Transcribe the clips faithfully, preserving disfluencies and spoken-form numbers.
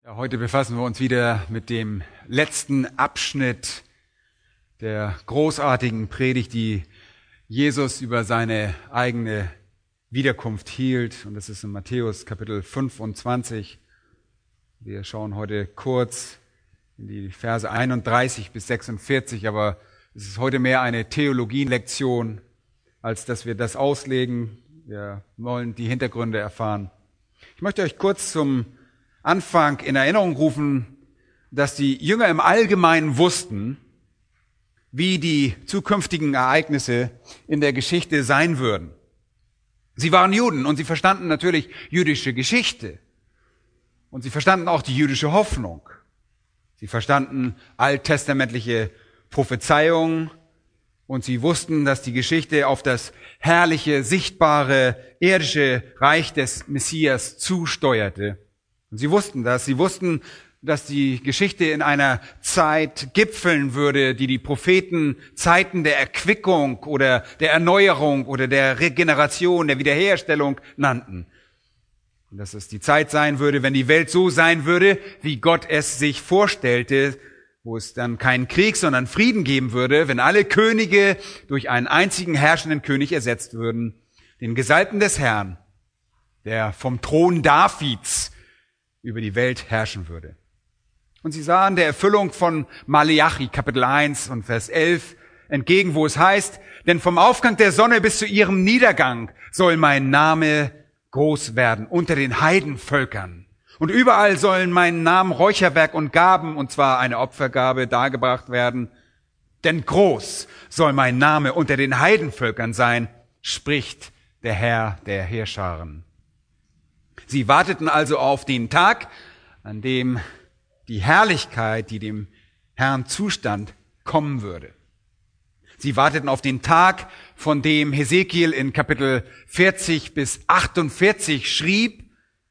Ja, heute befassen wir uns wieder mit dem letzten Abschnitt der großartigen Predigt, die Jesus über seine eigene Wiederkunft hielt. Und das ist in Matthäus Kapitel fünfundzwanzig. Wir schauen heute kurz in die Verse einunddreißig bis sechsundvierzig, aber es ist heute mehr eine Theologielektion, als dass wir das auslegen. Wir wollen die Hintergründe erfahren. Ich möchte euch kurz zum Anfang in Erinnerung rufen, dass die Jünger im Allgemeinen wussten, wie die zukünftigen Ereignisse in der Geschichte sein würden. Sie waren Juden und sie verstanden natürlich jüdische Geschichte. Und sie verstanden auch die jüdische Hoffnung. Sie verstanden alttestamentliche Prophezeiungen und sie wussten, dass die Geschichte auf das herrliche, sichtbare, irdische Reich des Messias zusteuerte. Und sie wussten das. Sie wussten, dass die Geschichte in einer Zeit gipfeln würde, die die Propheten Zeiten der Erquickung oder der Erneuerung oder der Regeneration, der Wiederherstellung nannten. Und dass es die Zeit sein würde, wenn die Welt so sein würde, wie Gott es sich vorstellte, wo es dann keinen Krieg, sondern Frieden geben würde, wenn alle Könige durch einen einzigen herrschenden König ersetzt würden, den Gesalbten des Herrn, der vom Thron Davids über die Welt herrschen würde. Und sie sahen der Erfüllung von Maleachi, Kapitel eins und Vers elf, entgegen, wo es heißt, denn vom Aufgang der Sonne bis zu ihrem Niedergang soll mein Name groß werden unter den Heidenvölkern. Und überall sollen meinen Namen Räucherwerk und Gaben, und zwar eine Opfergabe, dargebracht werden. Denn groß soll mein Name unter den Heidenvölkern sein, spricht der Herr der Heerscharen. Sie warteten also auf den Tag, an dem die Herrlichkeit, die dem Herrn zustand, kommen würde. Sie warteten auf den Tag, von dem Hesekiel in Kapitel vierzig bis achtundvierzig schrieb,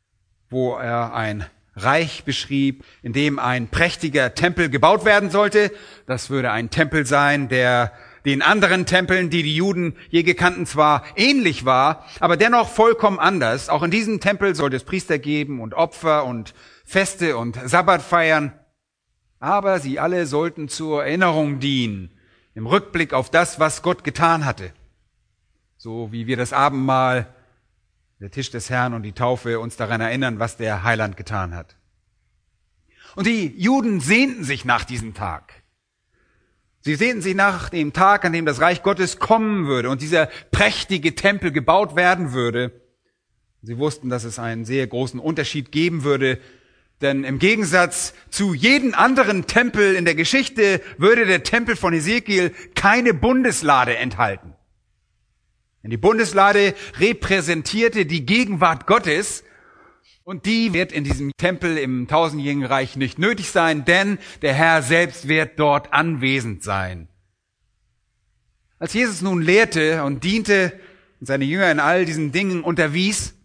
wo er ein Reich beschrieb, in dem ein prächtiger Tempel gebaut werden sollte. Das würde ein Tempel sein, der den anderen Tempeln, die die Juden je gekannten, zwar ähnlich war, aber dennoch vollkommen anders. Auch in diesem Tempel sollte es Priester geben und Opfer und Feste und Sabbat feiern. Aber sie alle sollten zur Erinnerung dienen, im Rückblick auf das, was Gott getan hatte. So wie wir das Abendmahl, der Tisch des Herrn und die Taufe uns daran erinnern, was der Heiland getan hat. Und die Juden sehnten sich nach diesem Tag. Sie sehnten sich nach dem Tag, an dem das Reich Gottes kommen würde und dieser prächtige Tempel gebaut werden würde. Sie wussten, dass es einen sehr großen Unterschied geben würde, denn im Gegensatz zu jedem anderen Tempel in der Geschichte würde der Tempel von Hesekiel keine Bundeslade enthalten. Denn die Bundeslade repräsentierte die Gegenwart Gottes. Und die wird in diesem Tempel im tausendjährigen Reich nicht nötig sein, denn der Herr selbst wird dort anwesend sein. Als Jesus nun lehrte und diente und seine Jünger in all diesen Dingen unterwies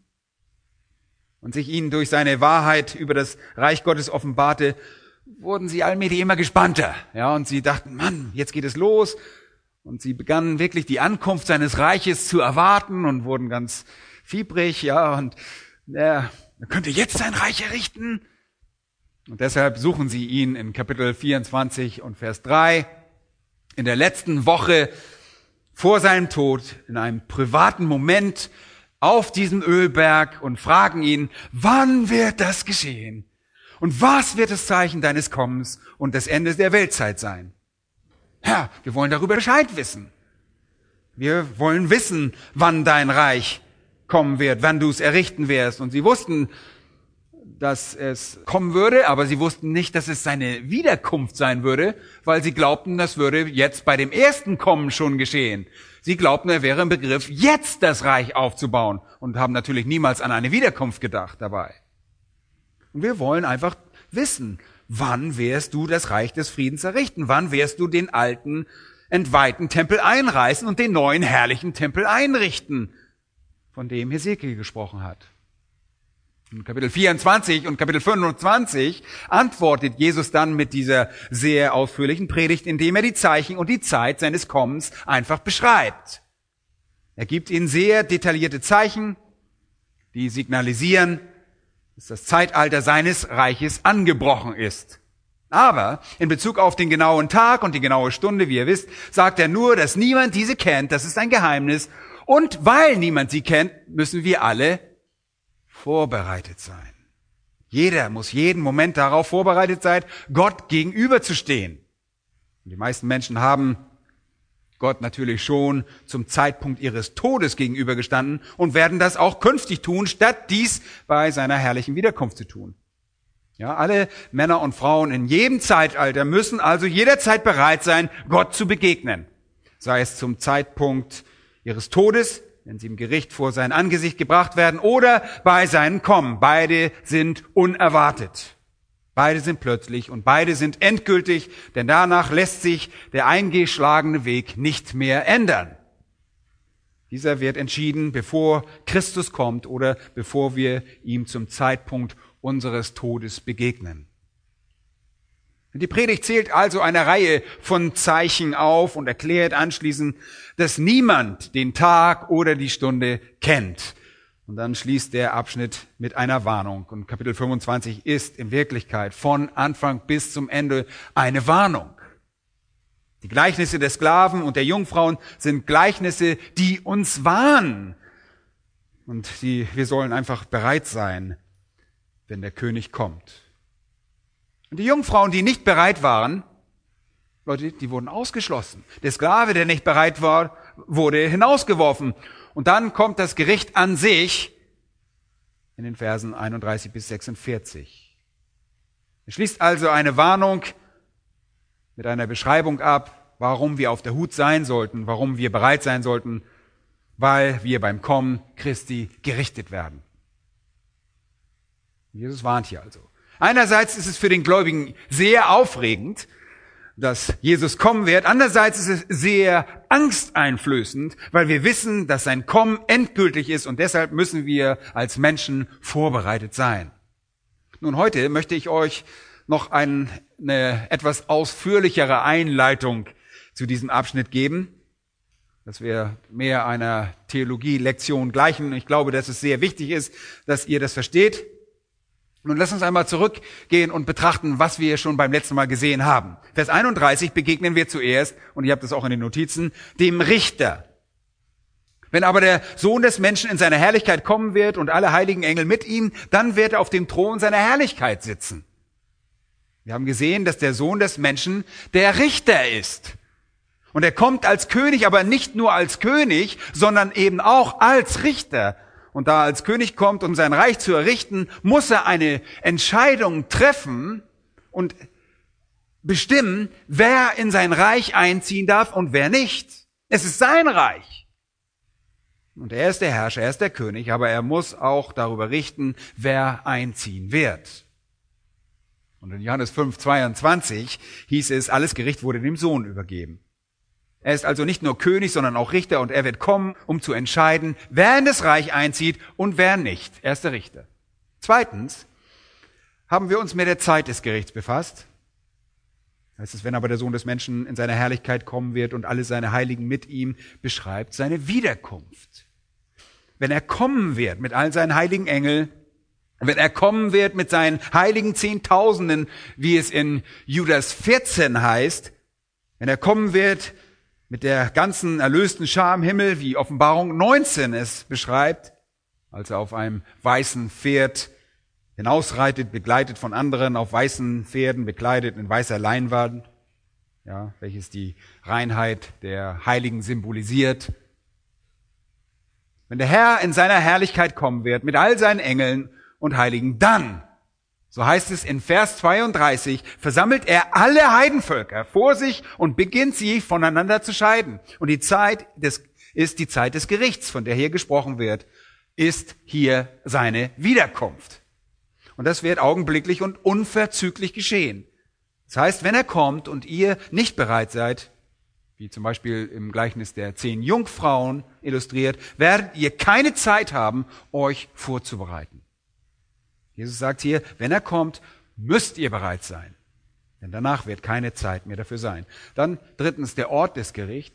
und sich ihnen durch seine Wahrheit über das Reich Gottes offenbarte, wurden sie allmählich immer gespannter. Ja, und sie dachten, Mann, jetzt geht es los. Und sie begannen wirklich die Ankunft seines Reiches zu erwarten und wurden ganz fiebrig, ja, und ja, er könnte jetzt sein Reich errichten. Und deshalb suchen sie ihn in Kapitel vierundzwanzig und Vers drei in der letzten Woche vor seinem Tod in einem privaten Moment auf diesem Ölberg und fragen ihn, wann wird das geschehen? Und was wird das Zeichen deines Kommens und des Endes der Weltzeit sein? Herr, wir wollen darüber Bescheid wissen. Wir wollen wissen, wann dein Reich kommen wird, wann du es errichten wirst. Und sie wussten, dass es kommen würde, aber sie wussten nicht, dass es seine Wiederkunft sein würde, weil sie glaubten, das würde jetzt bei dem ersten Kommen schon geschehen. Sie glaubten, er wäre im Begriff, jetzt das Reich aufzubauen und haben natürlich niemals an eine Wiederkunft gedacht dabei. Und wir wollen einfach wissen, wann wirst du das Reich des Friedens errichten? Wann wirst du den alten, entweihten Tempel einreißen und den neuen, herrlichen Tempel einrichten, von dem Hesekiel gesprochen hat? In Kapitel vierundzwanzig und Kapitel fünfundzwanzig antwortet Jesus dann mit dieser sehr ausführlichen Predigt, indem er die Zeichen und die Zeit seines Kommens einfach beschreibt. Er gibt ihnen sehr detaillierte Zeichen, die signalisieren, dass das Zeitalter seines Reiches angebrochen ist. Aber in Bezug auf den genauen Tag und die genaue Stunde, wie ihr wisst, sagt er nur, dass niemand diese kennt. Das ist ein Geheimnis. Und weil niemand sie kennt, müssen wir alle vorbereitet sein. Jeder muss jeden Moment darauf vorbereitet sein, Gott gegenüberzustehen. Und die meisten Menschen haben Gott natürlich schon zum Zeitpunkt ihres Todes gegenübergestanden und werden das auch künftig tun, statt dies bei seiner herrlichen Wiederkunft zu tun. Ja, alle Männer und Frauen in jedem Zeitalter müssen also jederzeit bereit sein, Gott zu begegnen. Sei es zum Zeitpunkt ihres Todes, wenn sie im Gericht vor sein Angesicht gebracht werden, oder bei seinem Kommen. Beide sind unerwartet. Beide sind plötzlich und beide sind endgültig, denn danach lässt sich der eingeschlagene Weg nicht mehr ändern. Dieser wird entschieden, bevor Christus kommt oder bevor wir ihm zum Zeitpunkt unseres Todes begegnen. Die Predigt zählt also eine Reihe von Zeichen auf und erklärt anschließend, dass niemand den Tag oder die Stunde kennt. Und dann schließt der Abschnitt mit einer Warnung. Und Kapitel fünfundzwanzig ist in Wirklichkeit von Anfang bis zum Ende eine Warnung. Die Gleichnisse der Sklaven und der Jungfrauen sind Gleichnisse, die uns warnen. Und die, wir sollen einfach bereit sein, wenn der König kommt. Und die Jungfrauen, die nicht bereit waren, Leute, die wurden ausgeschlossen. Der Sklave, der nicht bereit war, wurde hinausgeworfen. Und dann kommt das Gericht an sich in den Versen einunddreißig bis sechsundvierzig. Er schließt also eine Warnung mit einer Beschreibung ab, warum wir auf der Hut sein sollten, warum wir bereit sein sollten, weil wir beim Kommen Christi gerichtet werden. Jesus warnt hier also. Einerseits ist es für den Gläubigen sehr aufregend, dass Jesus kommen wird. Andererseits ist es sehr angsteinflößend, weil wir wissen, dass sein Kommen endgültig ist und deshalb müssen wir als Menschen vorbereitet sein. Nun, heute möchte ich euch noch ein, eine etwas ausführlichere Einleitung zu diesem Abschnitt geben. Das wir mehr einer Theologie-Lektion gleichen. Ich glaube, dass es sehr wichtig ist, dass ihr das versteht. Nun lass uns einmal zurückgehen und betrachten, was wir schon beim letzten Mal gesehen haben. Vers einunddreißig begegnen wir zuerst, und ihr habt das auch in den Notizen, dem Richter. Wenn aber der Sohn des Menschen in seiner Herrlichkeit kommen wird und alle heiligen Engel mit ihm, dann wird er auf dem Thron seiner Herrlichkeit sitzen. Wir haben gesehen, dass der Sohn des Menschen der Richter ist. Und er kommt als König, aber nicht nur als König, sondern eben auch als Richter. Und da er als König kommt, um sein Reich zu errichten, muss er eine Entscheidung treffen und bestimmen, wer in sein Reich einziehen darf und wer nicht. Es ist sein Reich. Und er ist der Herrscher, er ist der König, aber er muss auch darüber richten, wer einziehen wird. Und in Johannes fünf, zweiundzwanzig hieß es, alles Gericht wurde dem Sohn übergeben. Er ist also nicht nur König, sondern auch Richter und er wird kommen, um zu entscheiden, wer in das Reich einzieht und wer nicht. Er ist der Richter. Zweitens haben wir uns mit der Zeit des Gerichts befasst. Das ist, wenn aber der Sohn des Menschen in seiner Herrlichkeit kommen wird und alle seine Heiligen mit ihm, beschreibt seine Wiederkunft. Wenn er kommen wird mit all seinen heiligen Engeln, wenn er kommen wird mit seinen heiligen Zehntausenden, wie es in Judas vierzehn heißt, wenn er kommen wird mit der ganzen erlösten Schar im Himmel, wie Offenbarung neunzehn es beschreibt, als er auf einem weißen Pferd hinausreitet, begleitet von anderen auf weißen Pferden, bekleidet in weißer Leinwand, ja, welches die Reinheit der Heiligen symbolisiert. Wenn der Herr in seiner Herrlichkeit kommen wird, mit all seinen Engeln und Heiligen, dann, so heißt es in Vers zweiunddreißig, versammelt er alle Heidenvölker vor sich und beginnt sie voneinander zu scheiden. Und die Zeit des, ist die Zeit des Gerichts, von der hier gesprochen wird, ist hier seine Wiederkunft. Und das wird augenblicklich und unverzüglich geschehen. Das heißt, wenn er kommt und ihr nicht bereit seid, wie zum Beispiel im Gleichnis der zehn Jungfrauen illustriert, werdet ihr keine Zeit haben, euch vorzubereiten. Jesus sagt hier, wenn er kommt, müsst ihr bereit sein. Denn danach wird keine Zeit mehr dafür sein. Dann drittens der Ort des Gerichts.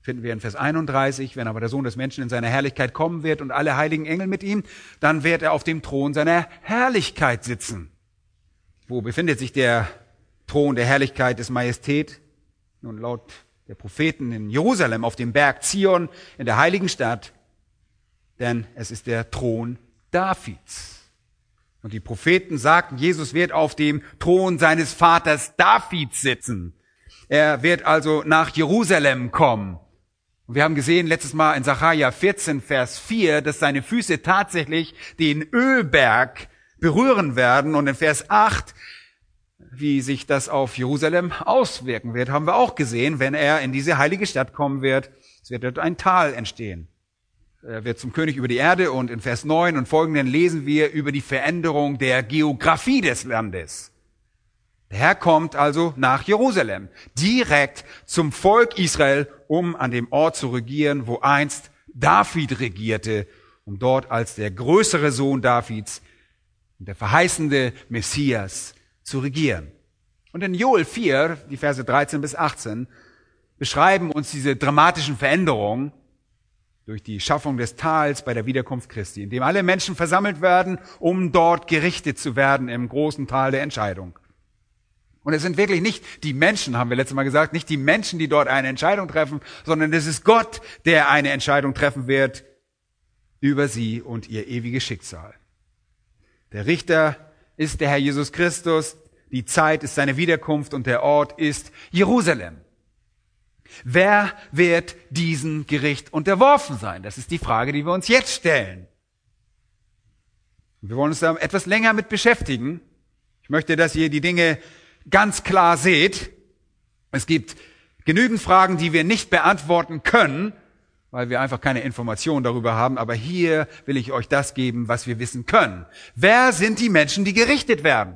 Finden wir in Vers einunddreißig. Wenn aber der Sohn des Menschen in seiner Herrlichkeit kommen wird und alle heiligen Engel mit ihm, dann wird er auf dem Thron seiner Herrlichkeit sitzen. Wo befindet sich der Thron der Herrlichkeit des Majestät? Nun, laut der Propheten in Jerusalem, auf dem Berg Zion, in der heiligen Stadt. Denn es ist der Thron Davids. Und die Propheten sagten, Jesus wird auf dem Thron seines Vaters Davids sitzen. Er wird also nach Jerusalem kommen. Und wir haben gesehen letztes Mal in Sacharja vierzehn, Vers vier, dass seine Füße tatsächlich den Ölberg berühren werden. Und in Vers acht, wie sich das auf Jerusalem auswirken wird, haben wir auch gesehen, wenn er in diese heilige Stadt kommen wird. Es wird dort ein Tal entstehen. Er wird zum König über die Erde und in Vers neun und folgenden lesen wir über die Veränderung der Geografie des Landes. Der Herr kommt also nach Jerusalem, direkt zum Volk Israel, um an dem Ort zu regieren, wo einst David regierte, um dort als der größere Sohn Davids, der verheißende Messias, zu regieren. Und in Joel vier, die Verse dreizehn bis achtzehn, beschreiben uns diese dramatischen Veränderungen durch die Schaffung des Tals bei der Wiederkunft Christi, in dem alle Menschen versammelt werden, um dort gerichtet zu werden im großen Tal der Entscheidung. Und es sind wirklich nicht die Menschen, haben wir letztes Mal gesagt, nicht die Menschen, die dort eine Entscheidung treffen, sondern es ist Gott, der eine Entscheidung treffen wird über sie und ihr ewiges Schicksal. Der Richter ist der Herr Jesus Christus, die Zeit ist seine Wiederkunft und der Ort ist Jerusalem. Wer wird diesem Gericht unterworfen sein? Das ist die Frage, die wir uns jetzt stellen. Wir wollen uns da etwas länger mit beschäftigen. Ich möchte, dass ihr die Dinge ganz klar seht. Es gibt genügend Fragen, die wir nicht beantworten können, weil wir einfach keine Informationen darüber haben. Aber hier will ich euch das geben, was wir wissen können. Wer sind die Menschen, die gerichtet werden?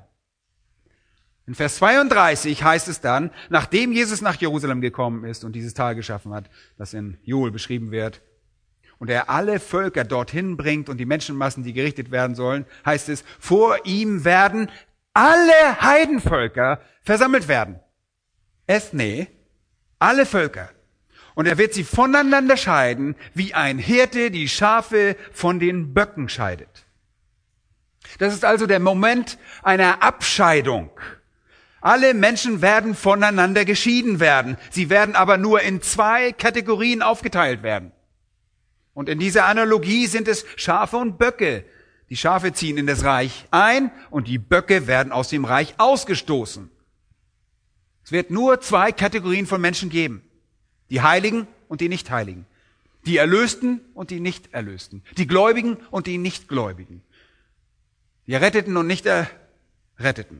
In Vers zweiunddreißig heißt es dann, nachdem Jesus nach Jerusalem gekommen ist und dieses Tal geschaffen hat, das in Joel beschrieben wird, und er alle Völker dorthin bringt und die Menschenmassen, die gerichtet werden sollen, heißt es, vor ihm werden alle Heidenvölker versammelt werden. Ethne, alle Völker. Und er wird sie voneinander scheiden, wie ein Hirte die Schafe von den Böcken scheidet. Das ist also der Moment einer Abscheidung. Alle Menschen werden voneinander geschieden werden. Sie werden aber nur in zwei Kategorien aufgeteilt werden. Und in dieser Analogie sind es Schafe und Böcke. Die Schafe ziehen in das Reich ein und die Böcke werden aus dem Reich ausgestoßen. Es wird nur zwei Kategorien von Menschen geben. Die Heiligen und die Nichtheiligen. Die Erlösten und die Nicht-Erlösten. Die Gläubigen und die Nichtgläubigen. Die Erretteten und Nicht-Erretteten.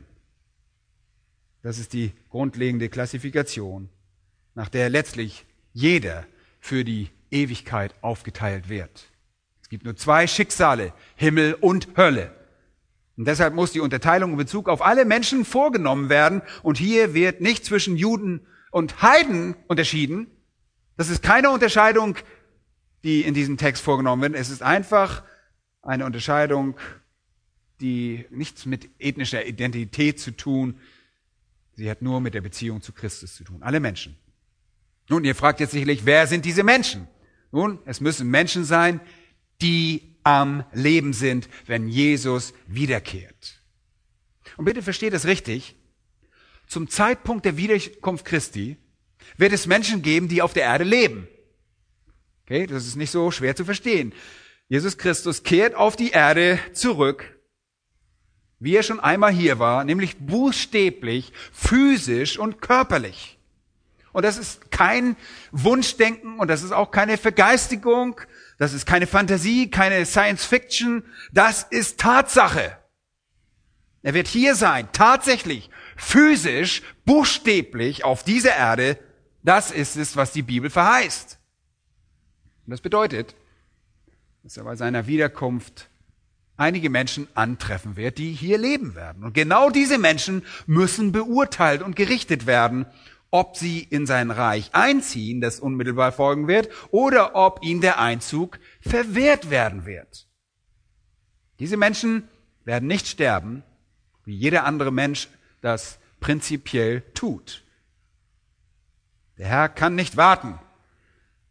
Das ist die grundlegende Klassifikation, nach der letztlich jeder für die Ewigkeit aufgeteilt wird. Es gibt nur zwei Schicksale, Himmel und Hölle. Und deshalb muss die Unterteilung in Bezug auf alle Menschen vorgenommen werden. Und hier wird nicht zwischen Juden und Heiden unterschieden. Das ist keine Unterscheidung, die in diesem Text vorgenommen wird. Es ist einfach eine Unterscheidung, die nichts mit ethnischer Identität zu tun hat. Sie hat nur mit der Beziehung zu Christus zu tun. Alle Menschen. Nun, ihr fragt jetzt sicherlich, wer sind diese Menschen? Nun, es müssen Menschen sein, die am Leben sind, wenn Jesus wiederkehrt. Und bitte versteht es richtig. Zum Zeitpunkt der Wiederkunft Christi wird es Menschen geben, die auf der Erde leben. Okay, das ist nicht so schwer zu verstehen. Jesus Christus kehrt auf die Erde zurück, wie er schon einmal hier war, nämlich buchstäblich, physisch und körperlich. Und das ist kein Wunschdenken und das ist auch keine Vergeistigung, das ist keine Fantasie, keine Science Fiction, das ist Tatsache. Er wird hier sein, tatsächlich, physisch, buchstäblich auf dieser Erde, das ist es, was die Bibel verheißt. Und das bedeutet, dass er bei seiner Wiederkunft einige Menschen antreffen wird, die hier leben werden. Und genau diese Menschen müssen beurteilt und gerichtet werden, ob sie in sein Reich einziehen, das unmittelbar folgen wird, oder ob ihnen der Einzug verwehrt werden wird. Diese Menschen werden nicht sterben, wie jeder andere Mensch das prinzipiell tut. Der Herr kann nicht warten,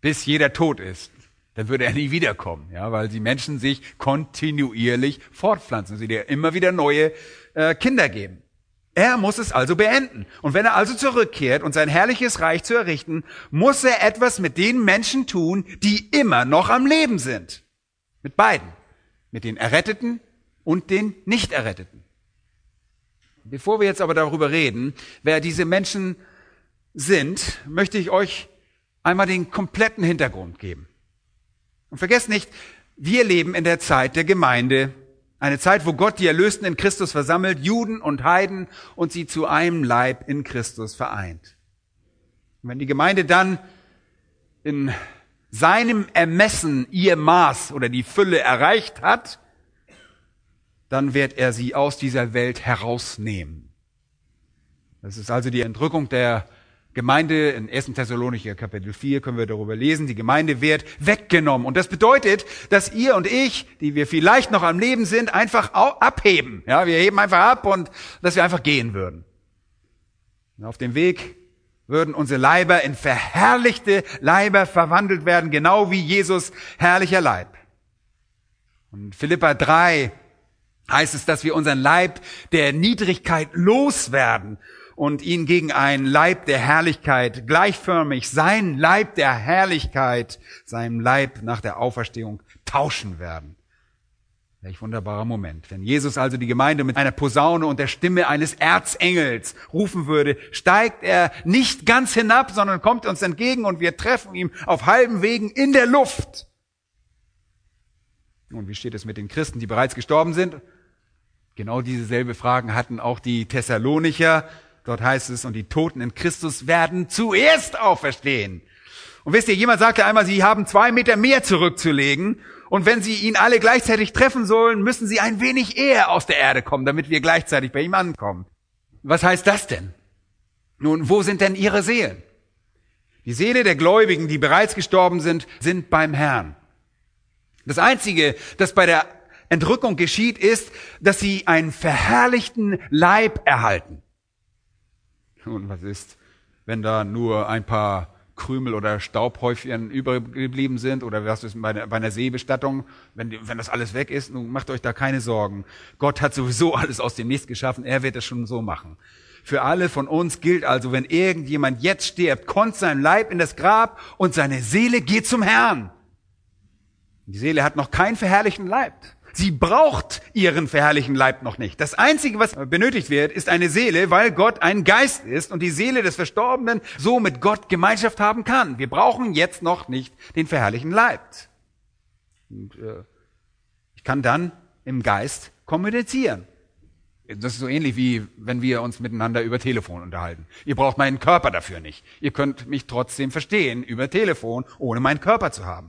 bis jeder tot ist. Dann würde er nie wiederkommen, ja, weil die Menschen sich kontinuierlich fortpflanzen, sie dir immer wieder neue äh, Kinder geben. Er muss es also beenden. Und wenn er also zurückkehrt und sein herrliches Reich zu errichten, muss er etwas mit den Menschen tun, die immer noch am Leben sind. Mit beiden. Mit den Erretteten und den Nicht-Erretteten. Bevor wir jetzt aber darüber reden, wer diese Menschen sind, möchte ich euch einmal den kompletten Hintergrund geben. Und vergesst nicht, wir leben in der Zeit der Gemeinde. Eine Zeit, wo Gott die Erlösten in Christus versammelt, Juden und Heiden, und sie zu einem Leib in Christus vereint. Und wenn die Gemeinde dann in seinem Ermessen ihr Maß oder die Fülle erreicht hat, dann wird er sie aus dieser Welt herausnehmen. Das ist also die Entrückung der Gemeinde. In ersten Thessalonicher Kapitel vier können wir darüber lesen. Die Gemeinde wird weggenommen. Und das bedeutet, dass ihr und ich, die wir vielleicht noch am Leben sind, einfach abheben. Ja, wir heben einfach ab und dass wir einfach gehen würden. Und auf dem Weg würden unsere Leiber in verherrlichte Leiber verwandelt werden, genau wie Jesus herrlicher Leib. Und in Philipper drei heißt es, dass wir unseren Leib der Niedrigkeit loswerden und ihn gegen einen Leib der Herrlichkeit gleichförmig, seinen Leib der Herrlichkeit, seinem Leib nach der Auferstehung tauschen werden. Welch wunderbarer Moment. Wenn Jesus also die Gemeinde mit einer Posaune und der Stimme eines Erzengels rufen würde, steigt er nicht ganz hinab, sondern kommt uns entgegen und wir treffen ihn auf halben Wegen in der Luft. Und wie steht es mit den Christen, die bereits gestorben sind? Genau dieselbe Fragen hatten auch die Thessalonicher. Dort heißt es, und die Toten in Christus werden zuerst auferstehen. Und wisst ihr, jemand sagte einmal, sie haben zwei Meter mehr zurückzulegen. Und wenn sie ihn alle gleichzeitig treffen sollen, müssen sie ein wenig eher aus der Erde kommen, damit wir gleichzeitig bei ihm ankommen. Was heißt das denn? Nun, wo sind denn ihre Seelen? Die Seele der Gläubigen, die bereits gestorben sind, sind beim Herrn. Das Einzige, das bei der Entrückung geschieht, ist, dass sie einen verherrlichten Leib erhalten. Und was ist, wenn da nur ein paar Krümel oder Staubhäufchen übergeblieben sind? Oder was ist bei einer, bei einer Seebestattung, wenn, die, wenn das alles weg ist? Nun macht euch da keine Sorgen. Gott hat sowieso alles aus dem Nichts geschaffen. Er wird es schon so machen. Für alle von uns gilt also, wenn irgendjemand jetzt stirbt, kommt sein Leib in das Grab und seine Seele geht zum Herrn. Die Seele hat noch keinen verherrlichten Leib. Sie braucht ihren verherrlichen Leib noch nicht. Das Einzige, was benötigt wird, ist eine Seele, weil Gott ein Geist ist und die Seele des Verstorbenen so mit Gott Gemeinschaft haben kann. Wir brauchen jetzt noch nicht den verherrlichen Leib. Und, äh, ich kann dann im Geist kommunizieren. Das ist so ähnlich wie, wenn wir uns miteinander über Telefon unterhalten. Ihr braucht meinen Körper dafür nicht. Ihr könnt mich trotzdem verstehen über Telefon, ohne meinen Körper zu haben.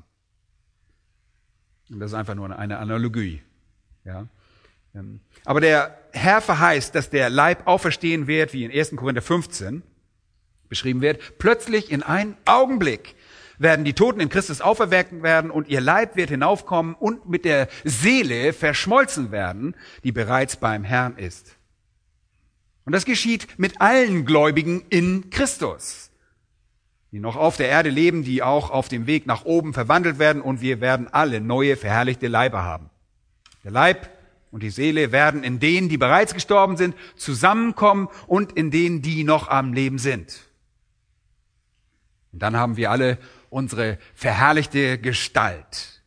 Und das ist einfach nur eine Analogie. Ja. Aber der Herr verheißt, dass der Leib auferstehen wird, wie in ersten Korinther fünfzehn beschrieben wird. Plötzlich in einem Augenblick werden die Toten in Christus auferweckt werden und ihr Leib wird hinaufkommen und mit der Seele verschmolzen werden, die bereits beim Herrn ist. Und das geschieht mit allen Gläubigen in Christus, die noch auf der Erde leben, die auch auf dem Weg nach oben verwandelt werden, und wir werden alle neue, verherrlichte Leiber haben. Der Leib und die Seele werden in denen, die bereits gestorben sind, zusammenkommen und in denen, die noch am Leben sind. Und dann haben wir alle unsere verherrlichte Gestalt.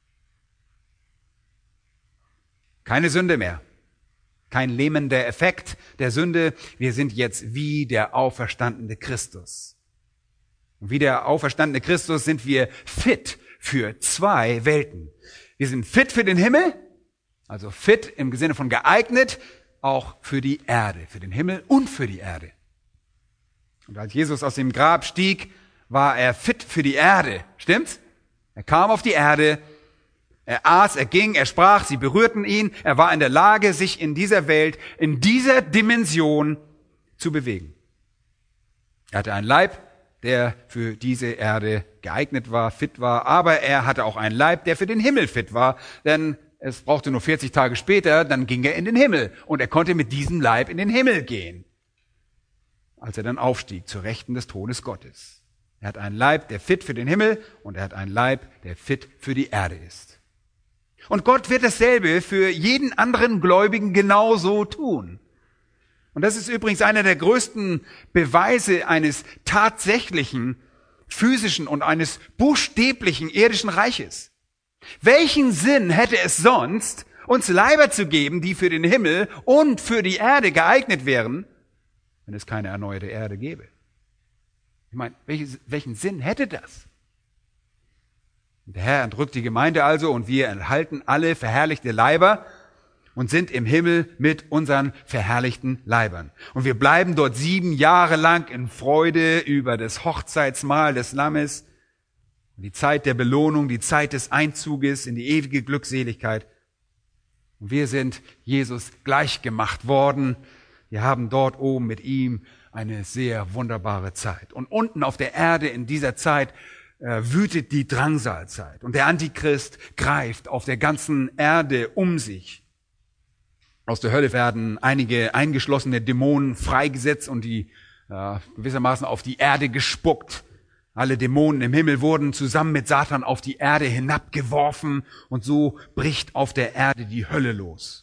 Keine Sünde mehr. Kein lähmender Effekt der Sünde. Wir sind jetzt wie der auferstandene Christus. Und wie der auferstandene Christus sind wir fit für zwei Welten. Wir sind fit für den Himmel, also fit im Sinne von geeignet, auch für die Erde, für den Himmel und für die Erde. Und als Jesus aus dem Grab stieg, war er fit für die Erde. Stimmt's? Er kam auf die Erde, er aß, er ging, er sprach, sie berührten ihn. Er war in der Lage, sich in dieser Welt, in dieser Dimension zu bewegen. Er hatte einen Leib, der für diese Erde geeignet war, fit war, aber er hatte auch einen Leib, der für den Himmel fit war, denn es brauchte nur vierzig Tage später, dann ging er in den Himmel und er konnte mit diesem Leib in den Himmel gehen, als er dann aufstieg zur Rechten des Thrones Gottes. Er hat einen Leib, der fit für den Himmel, und er hat einen Leib, der fit für die Erde ist. Und Gott wird dasselbe für jeden anderen Gläubigen genauso tun. Und das ist übrigens einer der größten Beweise eines tatsächlichen, physischen und eines buchstäblichen irdischen Reiches. Welchen Sinn hätte es sonst, uns Leiber zu geben, die für den Himmel und für die Erde geeignet wären, wenn es keine erneuerte Erde gäbe? Ich meine, welches, welchen Sinn hätte das? Der Herr entrückt die Gemeinde also, und wir erhalten alle verherrlichte Leiber und sind im Himmel mit unseren verherrlichten Leibern. Und wir bleiben dort sieben Jahre lang in Freude über das Hochzeitsmahl des Lammes, die Zeit der Belohnung, die Zeit des Einzuges in die ewige Glückseligkeit. Und wir sind Jesus gleichgemacht worden. Wir haben dort oben mit ihm eine sehr wunderbare Zeit. Und unten auf der Erde in dieser Zeit äh, wütet die Drangsalzeit. Und der Antichrist greift auf der ganzen Erde um sich. Aus der Hölle werden einige eingeschlossene Dämonen freigesetzt und die äh, gewissermaßen auf die Erde gespuckt. Alle Dämonen im Himmel wurden zusammen mit Satan auf die Erde hinabgeworfen, und so bricht auf der Erde die Hölle los.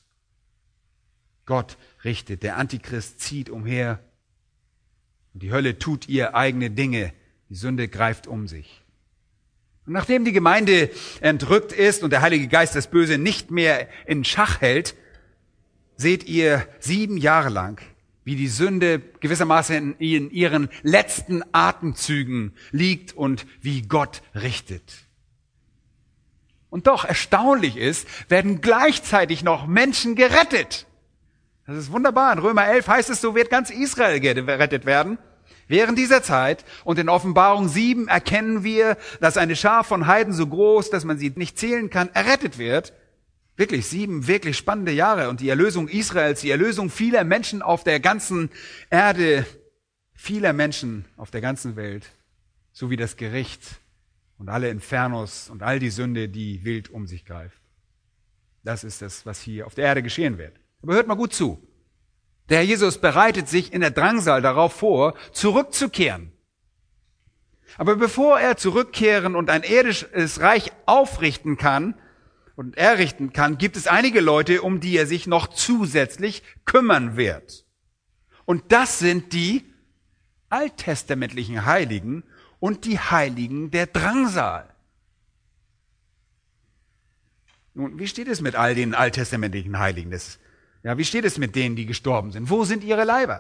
Gott richtet, der Antichrist zieht umher, und die Hölle tut ihr eigene Dinge. Die Sünde greift um sich. Und nachdem die Gemeinde entrückt ist und der Heilige Geist das Böse nicht mehr in Schach hält, seht ihr sieben Jahre lang, wie die Sünde gewissermaßen in ihren letzten Atemzügen liegt und wie Gott richtet. Und doch erstaunlich ist, werden gleichzeitig noch Menschen gerettet. Das ist wunderbar. In Römer elf heißt es, so wird ganz Israel gerettet werden. Während dieser Zeit, und in Offenbarung sieben erkennen wir, dass eine Schar von Heiden so groß, dass man sie nicht zählen kann, errettet wird. Wirklich sieben wirklich spannende Jahre, und die Erlösung Israels, die Erlösung vieler Menschen auf der ganzen Erde, vieler Menschen auf der ganzen Welt, sowie das Gericht und alle Infernos und all die Sünde, die wild um sich greift. Das ist das, was hier auf der Erde geschehen wird. Aber hört mal gut zu. Der Herr Jesus bereitet sich in der Drangsal darauf vor, zurückzukehren. Aber bevor er zurückkehren und ein irdisches Reich aufrichten kann und errichten kann, gibt es einige Leute, um die er sich noch zusätzlich kümmern wird. Und das sind die alttestamentlichen Heiligen und die Heiligen der Drangsal. Nun, wie steht es mit all den alttestamentlichen Heiligen? Das, ja, wie steht es mit denen, die gestorben sind? Wo sind ihre Leiber?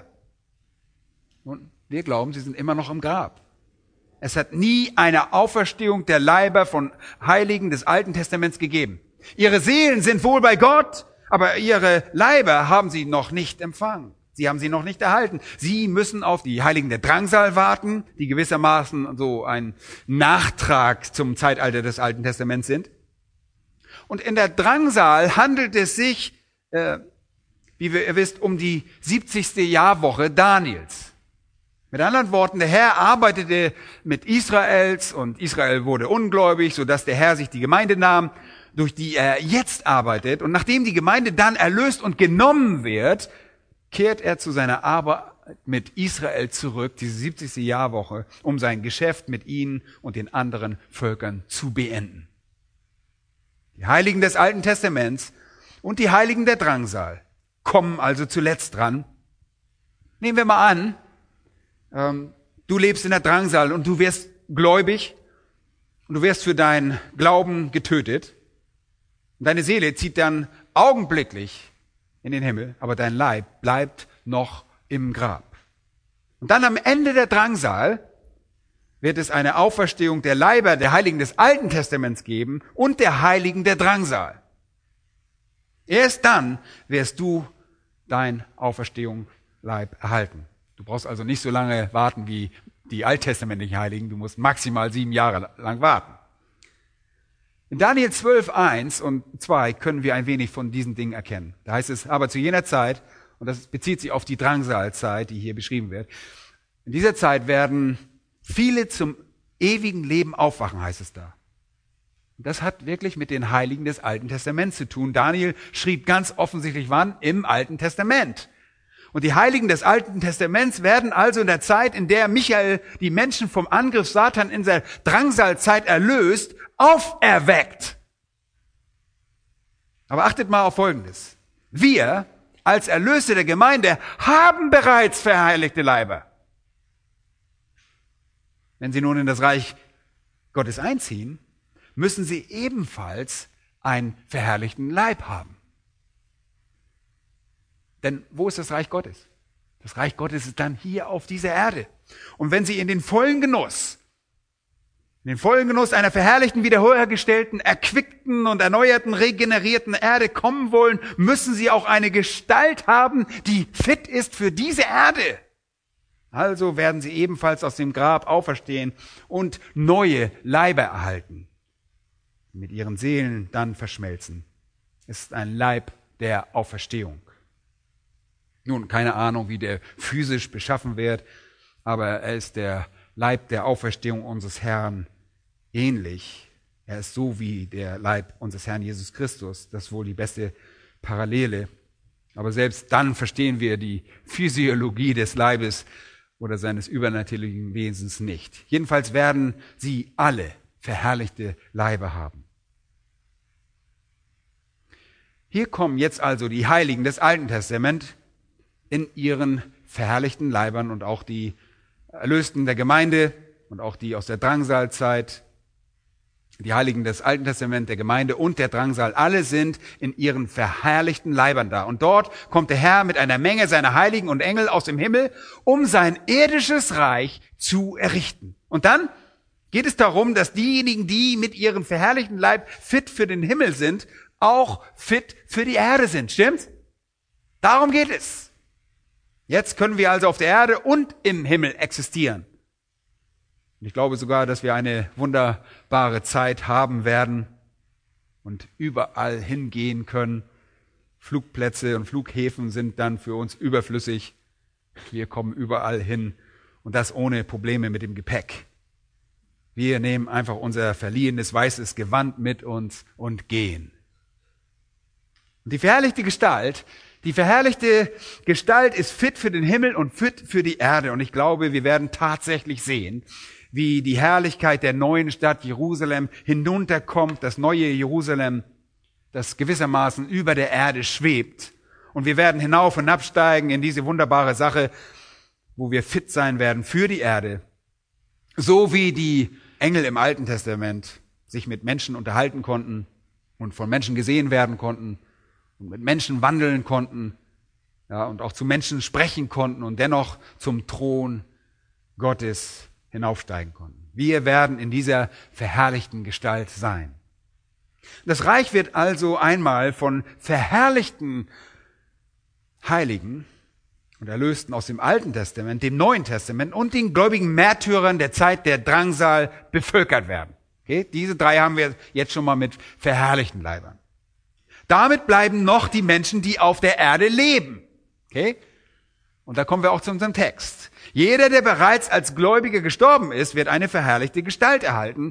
Und wir glauben, sie sind immer noch im Grab. Es hat nie eine Auferstehung der Leiber von Heiligen des Alten Testaments gegeben. Ihre Seelen sind wohl bei Gott, aber ihre Leiber haben sie noch nicht empfangen. Sie haben sie noch nicht erhalten. Sie müssen auf die Heiligen der Drangsal warten, die gewissermaßen so ein Nachtrag zum Zeitalter des Alten Testaments sind. Und in der Drangsal handelt es sich, äh, wie ihr wisst, um die siebzigste Jahrwoche Daniels. Mit anderen Worten, der Herr arbeitete mit Israels und Israel wurde ungläubig, sodass der Herr sich die Gemeinde nahm, durch die er jetzt arbeitet. Und nachdem die Gemeinde dann erlöst und genommen wird, kehrt er zu seiner Arbeit mit Israel zurück, diese siebzigste Jahrwoche, um sein Geschäft mit ihnen und den anderen Völkern zu beenden. Die Heiligen des Alten Testaments und die Heiligen der Drangsal kommen also zuletzt dran. Nehmen wir mal an, ähm, du lebst in der Drangsal und du wirst gläubig und du wirst für deinen Glauben getötet. Und deine Seele zieht dann augenblicklich in den Himmel, aber dein Leib bleibt noch im Grab. Und dann am Ende der Drangsal wird es eine Auferstehung der Leiber der Heiligen des Alten Testaments geben und der Heiligen der Drangsal. Erst dann wirst du dein Auferstehungsleib erhalten. Du brauchst also nicht so lange warten wie die alttestamentlichen Heiligen. Du musst maximal sieben Jahre lang warten. In Daniel zwölf, eins und zwei können wir ein wenig von diesen Dingen erkennen. Da heißt es, aber zu jener Zeit, und das bezieht sich auf die Drangsalzeit, die hier beschrieben wird, in dieser Zeit werden viele zum ewigen Leben aufwachen, heißt es da. Und das hat wirklich mit den Heiligen des Alten Testaments zu tun. Daniel schrieb ganz offensichtlich wann? Im Alten Testament. Und die Heiligen des Alten Testaments werden also in der Zeit, in der Michael die Menschen vom Angriff Satan in der Drangsalzeit erlöst, auferweckt. Aber achtet mal auf Folgendes. Wir als Erlöste der Gemeinde haben bereits verheiligte Leiber. Wenn sie nun in das Reich Gottes einziehen, müssen sie ebenfalls einen verherrlichten Leib haben. Denn wo ist das Reich Gottes? Das Reich Gottes ist dann hier auf dieser Erde. Und wenn sie in den vollen Genuss, in den vollen Genuss einer verherrlichten, wiederhergestellten, erquickten und erneuerten, regenerierten Erde kommen wollen, müssen sie auch eine Gestalt haben, die fit ist für diese Erde. Also werden sie ebenfalls aus dem Grab auferstehen und neue Leiber erhalten, mit ihren Seelen dann verschmelzen. Es ist ein Leib der Auferstehung. Nun, keine Ahnung, wie der physisch beschaffen wird, aber er ist der Leib der Auferstehung unseres Herrn ähnlich. Er ist so wie der Leib unseres Herrn Jesus Christus. Das ist wohl die beste Parallele. Aber selbst dann verstehen wir die Physiologie des Leibes oder seines übernatürlichen Wesens nicht. Jedenfalls werden sie alle verherrlichte Leiber haben. Hier kommen jetzt also die Heiligen des Alten Testaments in ihren verherrlichten Leibern und auch die Erlösten der Gemeinde und auch die aus der Drangsalzeit, die Heiligen des Alten Testaments, der Gemeinde und der Drangsal, alle sind in ihren verherrlichten Leibern da. Und dort kommt der Herr mit einer Menge seiner Heiligen und Engel aus dem Himmel, um sein irdisches Reich zu errichten. Und dann geht es darum, dass diejenigen, die mit ihrem verherrlichten Leib fit für den Himmel sind, auch fit für die Erde sind. Stimmt's? Darum geht es. Jetzt können wir also auf der Erde und im Himmel existieren. Und ich glaube sogar, dass wir eine wunderbare Zeit haben werden und überall hingehen können. Flugplätze und Flughäfen sind dann für uns überflüssig. Wir kommen überall hin und das ohne Probleme mit dem Gepäck. Wir nehmen einfach unser verliehenes weißes Gewand mit uns und gehen. Und die verherrlichte Gestalt, die verherrlichte Gestalt ist fit für den Himmel und fit für die Erde. Und ich glaube, wir werden tatsächlich sehen, wie die Herrlichkeit der neuen Stadt Jerusalem hinunterkommt, das neue Jerusalem, das gewissermaßen über der Erde schwebt. Und wir werden hinauf und absteigen in diese wunderbare Sache, wo wir fit sein werden für die Erde. So wie die Engel im Alten Testament sich mit Menschen unterhalten konnten und von Menschen gesehen werden konnten und mit Menschen wandeln konnten, ja, und auch zu Menschen sprechen konnten und dennoch zum Thron Gottes hinaufsteigen konnten. Wir werden in dieser verherrlichten Gestalt sein. Das Reich wird also einmal von verherrlichten Heiligen und Erlösten aus dem Alten Testament, dem Neuen Testament und den gläubigen Märtyrern der Zeit der Drangsal bevölkert werden. Okay? Diese drei haben wir jetzt schon mal mit verherrlichten Leibern. Damit bleiben noch die Menschen, die auf der Erde leben. Okay? Und da kommen wir auch zu unserem Text. Jeder, der bereits als Gläubiger gestorben ist, wird eine verherrlichte Gestalt erhalten,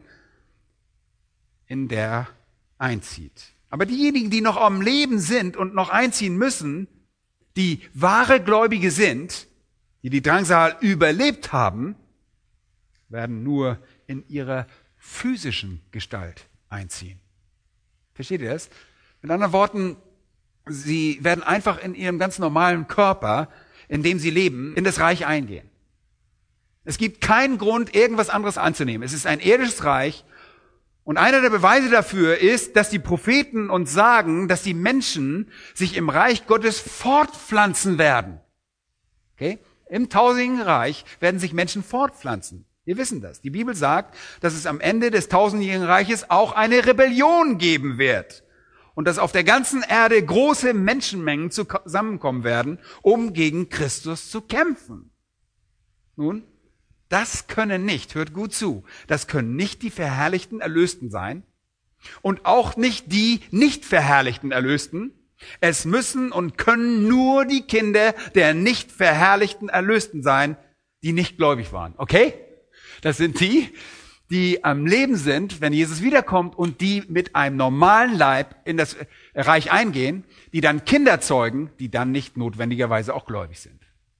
in der er einzieht. Aber diejenigen, die noch am Leben sind und noch einziehen müssen, die wahre Gläubige sind, die die Drangsal überlebt haben, werden nur in ihrer physischen Gestalt einziehen. Versteht ihr das? Mit anderen Worten, sie werden einfach in ihrem ganz normalen Körper, in dem sie leben, in das Reich eingehen. Es gibt keinen Grund, irgendwas anderes anzunehmen. Es ist ein irdisches Reich. Und einer der Beweise dafür ist, dass die Propheten uns sagen, dass die Menschen sich im Reich Gottes fortpflanzen werden. Okay? Im tausendjährigen Reich werden sich Menschen fortpflanzen. Wir wissen das. Die Bibel sagt, dass es am Ende des tausendjährigen Reiches auch eine Rebellion geben wird. Und dass auf der ganzen Erde große Menschenmengen zusammenkommen werden, um gegen Christus zu kämpfen. Nun, das können nicht, hört gut zu, das können nicht die verherrlichten Erlösten sein und auch nicht die nicht verherrlichten Erlösten. Es müssen und können nur die Kinder der nicht verherrlichten Erlösten sein, die nicht gläubig waren. Okay? Das sind die, die am Leben sind, wenn Jesus wiederkommt und die mit einem normalen Leib in das Reich eingehen, die dann Kinder zeugen, die dann nicht notwendigerweise auch gläubig sind.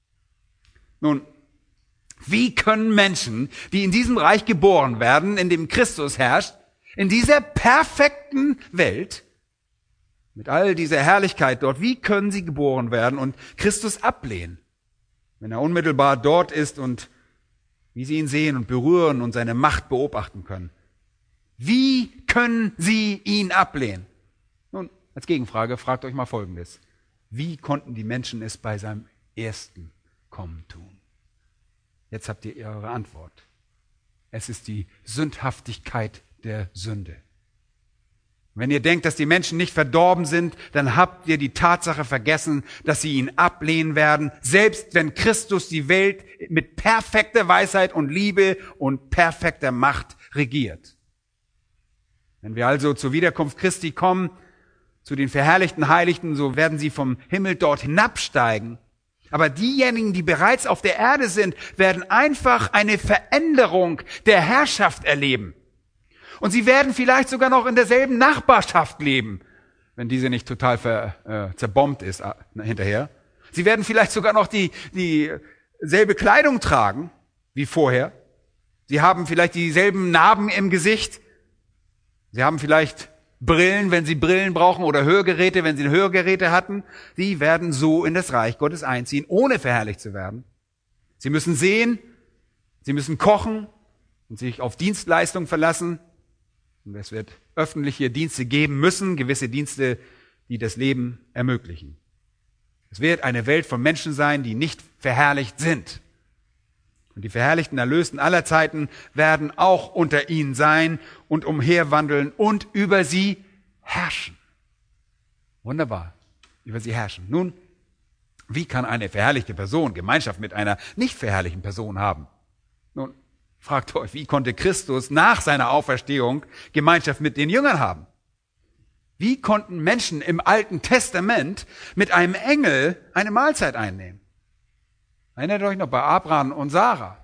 Nun, wie können Menschen, die in diesem Reich geboren werden, in dem Christus herrscht, in dieser perfekten Welt, mit all dieser Herrlichkeit dort, wie können sie geboren werden und Christus ablehnen, wenn er unmittelbar dort ist und wie sie ihn sehen und berühren und seine Macht beobachten können? Wie können sie ihn ablehnen? Nun, als Gegenfrage, fragt euch mal Folgendes. Wie konnten die Menschen es bei seinem ersten Kommen tun? Jetzt habt ihr eure Antwort. Es ist die Sündhaftigkeit der Sünde. Wenn ihr denkt, dass die Menschen nicht verdorben sind, dann habt ihr die Tatsache vergessen, dass sie ihn ablehnen werden, selbst wenn Christus die Welt mit perfekter Weisheit und Liebe und perfekter Macht regiert. Wenn wir also zur Wiederkunft Christi kommen, zu den verherrlichten Heiligen, so werden sie vom Himmel dort hinabsteigen. Aber diejenigen, die bereits auf der Erde sind, werden einfach eine Veränderung der Herrschaft erleben. Und sie werden vielleicht sogar noch in derselben Nachbarschaft leben, wenn diese nicht total ver, äh, zerbombt ist äh, hinterher. Sie werden vielleicht sogar noch die dieselbe Kleidung tragen wie vorher. Sie haben vielleicht dieselben Narben im Gesicht. Sie haben vielleicht Brillen, wenn sie Brillen brauchen, oder Hörgeräte, wenn sie Hörgeräte hatten. Sie werden so in das Reich Gottes einziehen, ohne verherrlicht zu werden. Sie müssen sehen, sie müssen kochen und sich auf Dienstleistung verlassen. Und es wird öffentliche Dienste geben müssen, gewisse Dienste, die das Leben ermöglichen. Es wird eine Welt von Menschen sein, die nicht verherrlicht sind. Und die verherrlichten Erlösten aller Zeiten werden auch unter ihnen sein und umherwandeln und über sie herrschen. Wunderbar, über sie herrschen. Nun, wie kann eine verherrlichte Person Gemeinschaft mit einer nicht verherrlichten Person haben? Nun, fragt euch, wie konnte Christus nach seiner Auferstehung Gemeinschaft mit den Jüngern haben? Wie konnten Menschen im Alten Testament mit einem Engel eine Mahlzeit einnehmen? Erinnert euch noch bei Abraham und Sarah.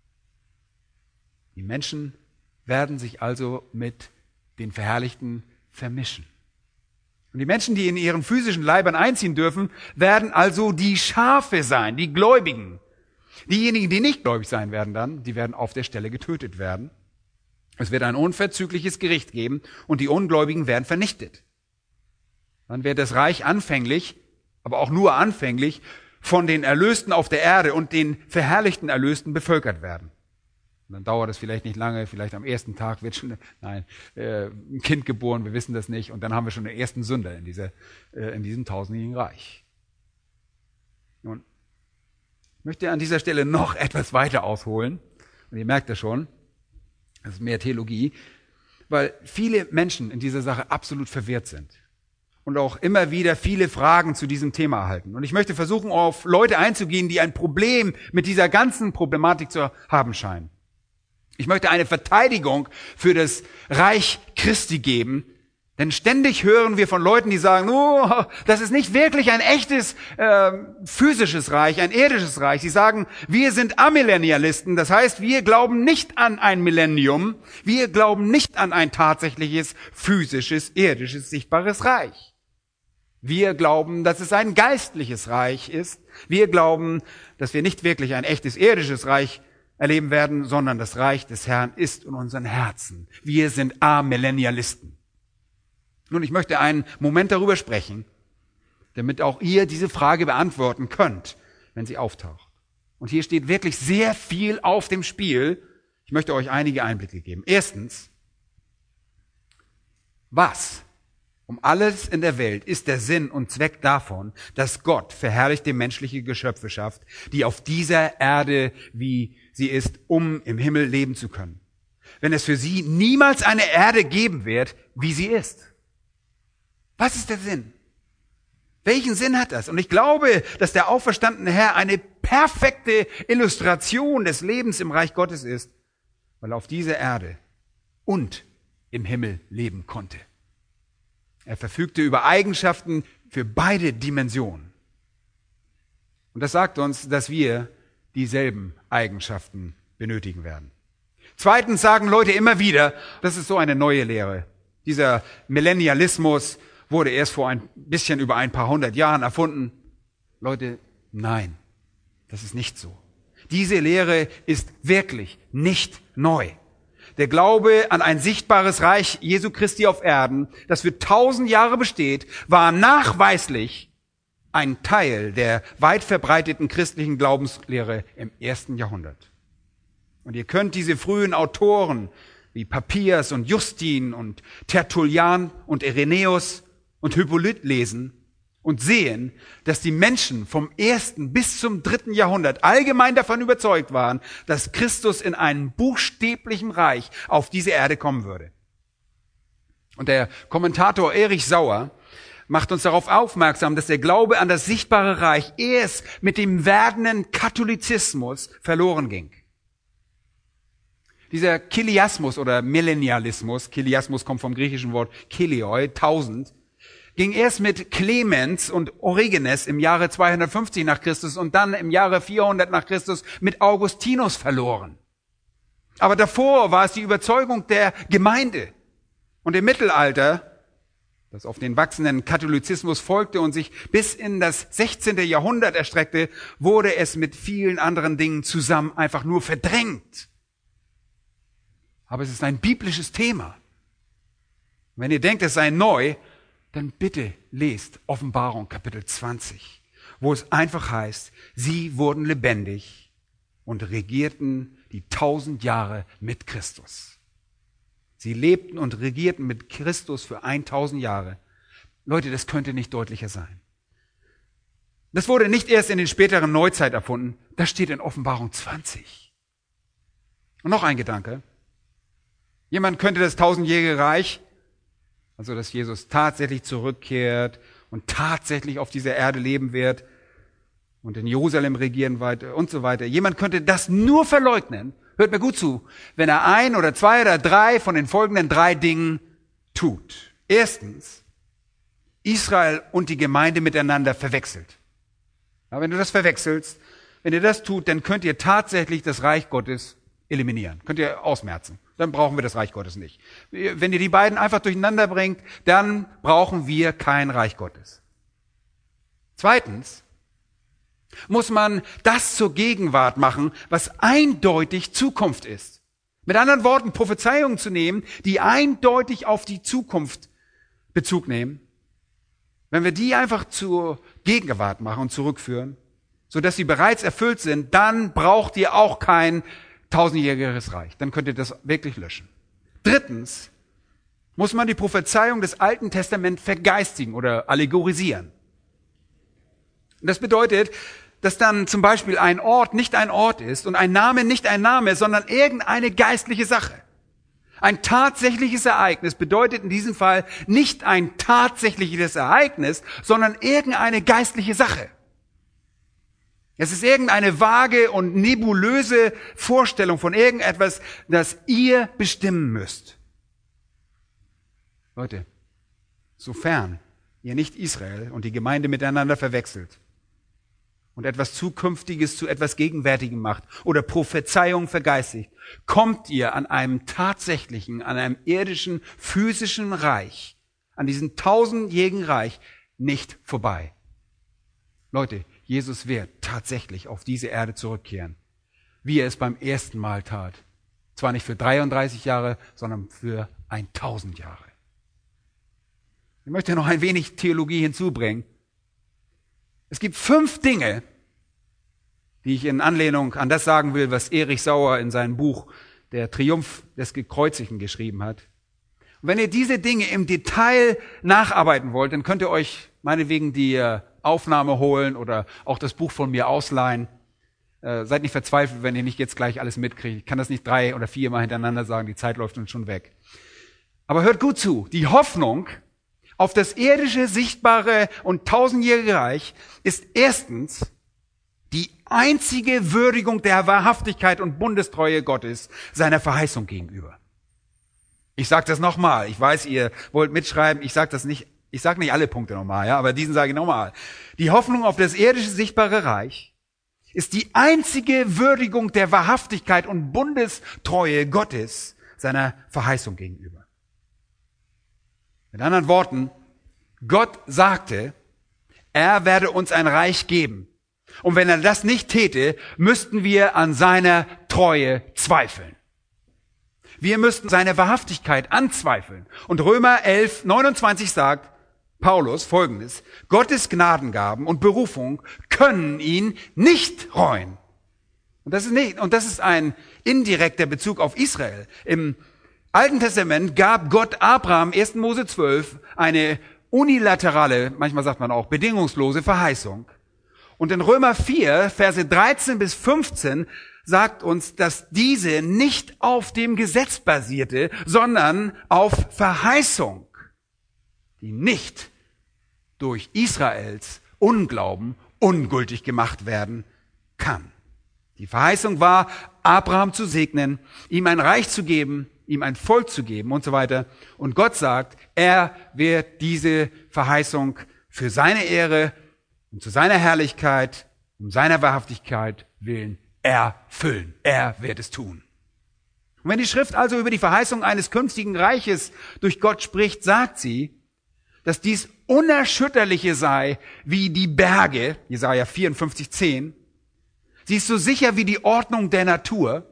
Die Menschen werden sich also mit den Verherrlichten vermischen. Und die Menschen, die in ihren physischen Leibern einziehen dürfen, werden also die Schafe sein, die Gläubigen. Diejenigen, die nicht gläubig sein werden dann, die werden auf der Stelle getötet werden. Es wird ein unverzügliches Gericht geben und die Ungläubigen werden vernichtet. Dann wird das Reich anfänglich, aber auch nur anfänglich, von den Erlösten auf der Erde und den verherrlichten Erlösten bevölkert werden. Und dann dauert es vielleicht nicht lange, vielleicht am ersten Tag wird schon nein, äh, ein Kind geboren, wir wissen das nicht, und dann haben wir schon den ersten Sünder in, dieser, äh, in diesem tausendjährigen Reich. Nun, ich möchte an dieser Stelle noch etwas weiter ausholen, und ihr merkt das schon, das ist mehr Theologie, weil viele Menschen in dieser Sache absolut verwirrt sind. Und auch immer wieder viele Fragen zu diesem Thema erhalten. Und ich möchte versuchen, auf Leute einzugehen, die ein Problem mit dieser ganzen Problematik zu haben scheinen. Ich möchte eine Verteidigung für das Reich Christi geben, denn ständig hören wir von Leuten, die sagen, oh, das ist nicht wirklich ein echtes äh, physisches Reich, ein irdisches Reich. Sie sagen, wir sind Amillennialisten, das heißt, wir glauben nicht an ein Millennium, wir glauben nicht an ein tatsächliches, physisches, irdisches, sichtbares Reich. Wir glauben, dass es ein geistliches Reich ist. Wir glauben, dass wir nicht wirklich ein echtes irdisches Reich erleben werden, sondern das Reich des Herrn ist in unseren Herzen. Wir sind Amillennialisten. Nun, ich möchte einen Moment darüber sprechen, damit auch ihr diese Frage beantworten könnt, wenn sie auftaucht. Und hier steht wirklich sehr viel auf dem Spiel. Ich möchte euch einige Einblicke geben. Erstens, was um alles in der Welt ist der Sinn und Zweck davon, dass Gott verherrlichte menschliche Geschöpfe schafft, die auf dieser Erde, wie sie ist, um im Himmel leben zu können? Wenn es für sie niemals eine Erde geben wird, wie sie ist. Was ist der Sinn? Welchen Sinn hat das? Und ich glaube, dass der auferstandene Herr eine perfekte Illustration des Lebens im Reich Gottes ist, weil er auf dieser Erde und im Himmel leben konnte. Er verfügte über Eigenschaften für beide Dimensionen. Und das sagt uns, dass wir dieselben Eigenschaften benötigen werden. Zweitens sagen Leute immer wieder, das ist so eine neue Lehre, dieser Millennialismus, wurde erst vor ein bisschen über ein paar hundert Jahren erfunden. Leute, nein, das ist nicht so. Diese Lehre ist wirklich nicht neu. Der Glaube an ein sichtbares Reich Jesu Christi auf Erden, das für tausend Jahre besteht, war nachweislich ein Teil der weit verbreiteten christlichen Glaubenslehre im ersten Jahrhundert. Und ihr könnt diese frühen Autoren wie Papias und Justin und Tertullian und Irenäus und Hippolyt lesen und sehen, dass die Menschen vom ersten bis zum dritten Jahrhundert allgemein davon überzeugt waren, dass Christus in einem buchstäblichen Reich auf diese Erde kommen würde. Und der Kommentator Erich Sauer macht uns darauf aufmerksam, dass der Glaube an das sichtbare Reich erst mit dem werdenden Katholizismus verloren ging. Dieser Chiliasmus oder Millennialismus, Chiliasmus kommt vom griechischen Wort Chilioi, tausend, ging erst mit Clemens und Origenes im Jahre zweihundertfünfzig nach Christus und dann im Jahre vierhundert nach Christus mit Augustinus verloren. Aber davor war es die Überzeugung der Gemeinde. Und im Mittelalter, das auf den wachsenden Katholizismus folgte und sich bis in das sechzehnte Jahrhundert erstreckte, wurde es mit vielen anderen Dingen zusammen einfach nur verdrängt. Aber es ist ein biblisches Thema. Wenn ihr denkt, es sei neu, dann bitte lest Offenbarung Kapitel zwanzig, wo es einfach heißt, sie wurden lebendig und regierten die tausend Jahre mit Christus. Sie lebten und regierten mit Christus für tausend Jahre. Leute, das könnte nicht deutlicher sein. Das wurde nicht erst in den späteren Neuzeit erfunden, das steht in Offenbarung zwanzig. Und noch ein Gedanke. Jemand könnte das tausendjährige Reich, also dass Jesus tatsächlich zurückkehrt und tatsächlich auf dieser Erde leben wird und in Jerusalem regieren weiter und so weiter. Jemand könnte das nur verleugnen, hört mir gut zu, wenn er ein oder zwei oder drei von den folgenden drei Dingen tut. Erstens, Israel und die Gemeinde miteinander verwechselt. Ja, wenn du das verwechselst, wenn ihr das tut, dann könnt ihr tatsächlich das Reich Gottes eliminieren, könnt ihr ausmerzen. Dann brauchen wir das Reich Gottes nicht. Wenn ihr die beiden einfach durcheinander bringt, dann brauchen wir kein Reich Gottes. Zweitens muss man das zur Gegenwart machen, was eindeutig Zukunft ist. Mit anderen Worten, Prophezeiungen zu nehmen, die eindeutig auf die Zukunft Bezug nehmen. Wenn wir die einfach zur Gegenwart machen und zurückführen, sodass sie bereits erfüllt sind, dann braucht ihr auch kein tausendjähriges Reich. Dann könnt ihr das wirklich löschen. Drittens muss man die Prophezeiung des Alten Testaments vergeistigen oder allegorisieren. Und das bedeutet, dass dann zum Beispiel ein Ort nicht ein Ort ist und ein Name nicht ein Name, sondern irgendeine geistliche Sache. Ein tatsächliches Ereignis bedeutet in diesem Fall nicht ein tatsächliches Ereignis, sondern irgendeine geistliche Sache. Es ist irgendeine vage und nebulöse Vorstellung von irgendetwas, das ihr bestimmen müsst. Leute, sofern ihr nicht Israel und die Gemeinde miteinander verwechselt und etwas Zukünftiges zu etwas Gegenwärtigem macht oder Prophezeiung vergeistigt, kommt ihr an einem tatsächlichen, an einem irdischen, physischen Reich, an diesem tausendjährigen Reich nicht vorbei. Leute, Jesus wird tatsächlich auf diese Erde zurückkehren, wie er es beim ersten Mal tat. Zwar nicht für dreiunddreißig Jahre, sondern für tausend Jahre. Ich möchte noch ein wenig Theologie hinzubringen. Es gibt fünf Dinge, die ich in Anlehnung an das sagen will, was Erich Sauer in seinem Buch Der Triumph des Gekreuzigten geschrieben hat. Und wenn ihr diese Dinge im Detail nacharbeiten wollt, dann könnt ihr euch meinetwegen die Aufnahme holen oder auch das Buch von mir ausleihen. Äh, seid nicht verzweifelt, wenn ihr nicht jetzt gleich alles mitkriegt. Ich kann das nicht drei oder vier Mal hintereinander sagen, die Zeit läuft uns schon weg. Aber hört gut zu, die Hoffnung auf das irdische, sichtbare und tausendjährige Reich ist erstens die einzige Würdigung der Wahrhaftigkeit und Bundestreue Gottes seiner Verheißung gegenüber. Ich sage das nochmal. Ich weiß, ihr wollt mitschreiben. Ich sage das nicht. Ich sage nicht alle Punkte nochmal, ja, aber diesen sage ich nochmal. Die Hoffnung auf das irdische, sichtbare Reich ist die einzige Würdigung der Wahrhaftigkeit und Bundestreue Gottes seiner Verheißung gegenüber. Mit anderen Worten, Gott sagte, er werde uns ein Reich geben. Und wenn er das nicht täte, müssten wir an seiner Treue zweifeln. Wir müssten seine Wahrhaftigkeit anzweifeln. Und Römer elf, neunundzwanzig sagt Paulus Folgendes: Gottes Gnadengaben und Berufung können ihn nicht reuen. Und das ist nicht, und das ist ein indirekter Bezug auf Israel. Im Alten Testament gab Gott Abraham, erster Mose zwölf, eine unilaterale, manchmal sagt man auch bedingungslose Verheißung. Und in Römer vier, Verse dreizehn bis fünfzehn sagt uns, dass diese nicht auf dem Gesetz basierte, sondern auf Verheißung, die nicht durch Israels Unglauben ungültig gemacht werden kann. Die Verheißung war, Abraham zu segnen, ihm ein Reich zu geben, ihm ein Volk zu geben und so weiter. Und Gott sagt, er wird diese Verheißung für seine Ehre und zu seiner Herrlichkeit, um seiner Wahrhaftigkeit willen erfüllen. Er wird es tun. Und wenn die Schrift also über die Verheißung eines künftigen Reiches durch Gott spricht, sagt sie, dass dies Unerschütterliche sei wie die Berge, Jesaja vierundfünfzig, zehn. Sie ist so sicher wie die Ordnung der Natur,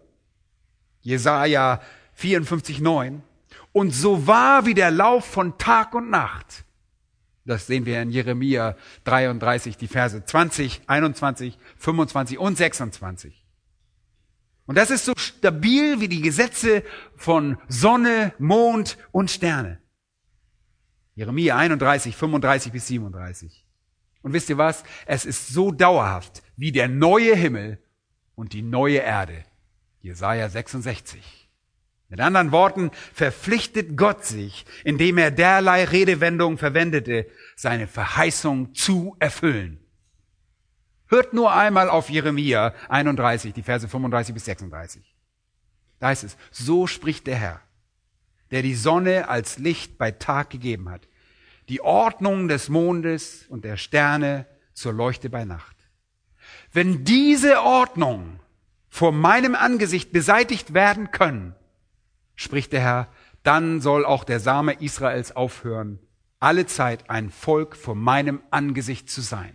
Jesaja vierundfünfzig, neun. Und so wahr wie der Lauf von Tag und Nacht. Das sehen wir in Jeremia dreiunddreißig, die Verse zwanzig, einundzwanzig, fünfundzwanzig und sechsundzwanzig. Und das ist so stabil wie die Gesetze von Sonne, Mond und Sterne. Jeremia einunddreißig, fünfunddreißig bis siebenunddreißig. Und wisst ihr was? Es ist so dauerhaft wie der neue Himmel und die neue Erde. Jesaja sechsundsechzig. Mit anderen Worten verpflichtet Gott sich, indem er derlei Redewendungen verwendete, seine Verheißung zu erfüllen. Hört nur einmal auf Jeremia einunddreißig, die Verse fünfunddreißig bis sechsunddreißig. Da heißt es, so spricht der Herr, der die Sonne als Licht bei Tag gegeben hat, die Ordnung des Mondes und der Sterne zur Leuchte bei Nacht. Wenn diese Ordnung vor meinem Angesicht beseitigt werden können, spricht der Herr, dann soll auch der Same Israels aufhören, alle Zeit ein Volk vor meinem Angesicht zu sein.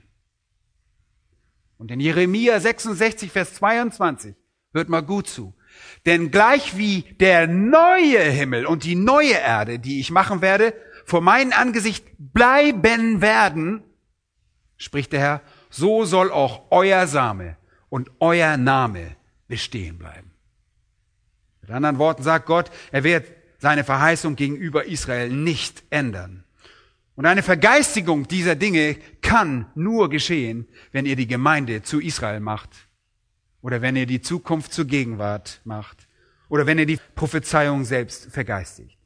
Und in Jeremia sechsundsechzig, Vers zweiundzwanzig, hört mal gut zu, denn gleich wie der neue Himmel und die neue Erde, die ich machen werde, vor meinem Angesicht bleiben werden, spricht der Herr, so soll auch euer Same und euer Name bestehen bleiben. Mit anderen Worten sagt Gott, er wird seine Verheißung gegenüber Israel nicht ändern. Und eine Vergeistigung dieser Dinge kann nur geschehen, wenn ihr die Gemeinde zu Israel macht oder wenn ihr die Zukunft zur Gegenwart macht oder wenn ihr die Prophezeiung selbst vergeistigt.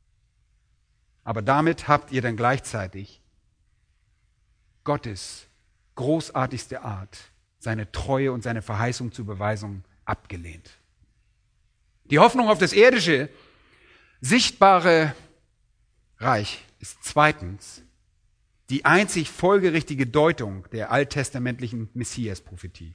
Aber damit habt ihr dann gleichzeitig Gottes großartigste Art, seine Treue und seine Verheißung zur Beweisung abgelehnt. Die Hoffnung auf das irdische, sichtbare Reich ist zweitens die einzig folgerichtige Deutung der alttestamentlichen Messias-Prophetie.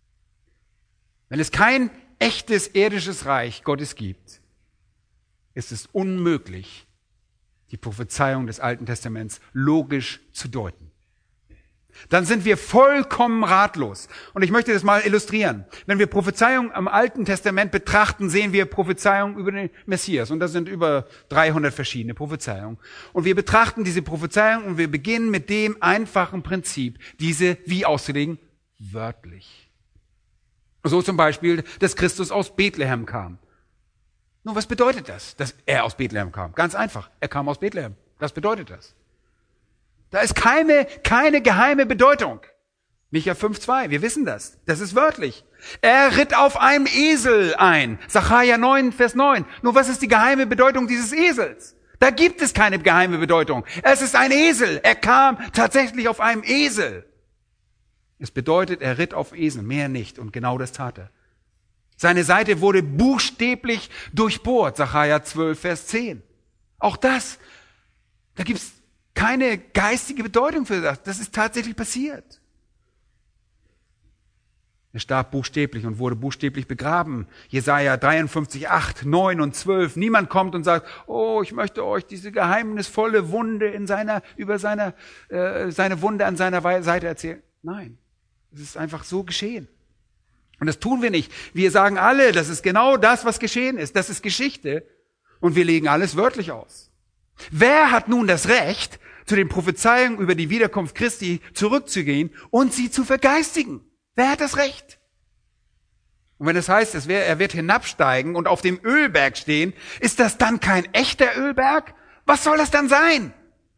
Wenn es kein echtes irdisches Reich Gottes gibt, ist es unmöglich, die Prophezeiung des Alten Testaments logisch zu deuten. Dann sind wir vollkommen ratlos. Und ich möchte das mal illustrieren. Wenn wir Prophezeiungen im Alten Testament betrachten, sehen wir Prophezeiungen über den Messias. Und das sind über dreihundert verschiedene Prophezeiungen. Und wir betrachten diese Prophezeiungen und wir beginnen mit dem einfachen Prinzip, diese wie auszulegen? Wörtlich. So zum Beispiel, dass Christus aus Bethlehem kam. Nun, was bedeutet das, dass er aus Bethlehem kam? Ganz einfach. Er kam aus Bethlehem. Was bedeutet das? Da ist keine, keine geheime Bedeutung. Micha fünf, zwei, wir wissen das. Das ist wörtlich. Er ritt auf einem Esel ein. Sacharja neun, Vers neun. Nur was ist die geheime Bedeutung dieses Esels? Da gibt es keine geheime Bedeutung. Es ist ein Esel. Er kam tatsächlich auf einem Esel. Es bedeutet, er ritt auf Eseln, mehr nicht. Und genau das tat er. Seine Seite wurde buchstäblich durchbohrt. Sacharja zwölf, Vers zehn. Auch das, da gibt's keine geistige Bedeutung für das. Das ist tatsächlich passiert. Er starb buchstäblich und wurde buchstäblich begraben. Jesaja dreiundfünfzig, acht, neun und zwölf. Niemand kommt und sagt, oh, ich möchte euch diese geheimnisvolle Wunde in seiner, über seine, äh, seine Wunde an seiner Seite erzählen. Nein, es ist einfach so geschehen. Und das tun wir nicht. Wir sagen alle, das ist genau das, was geschehen ist. Das ist Geschichte. Und wir legen alles wörtlich aus. Wer hat nun das Recht, zu den Prophezeiungen über die Wiederkunft Christi zurückzugehen und sie zu vergeistigen? Wer hat das Recht? Und wenn es heißt, es wär, er wird hinabsteigen und auf dem Ölberg stehen, ist das dann kein echter Ölberg? Was soll das dann sein?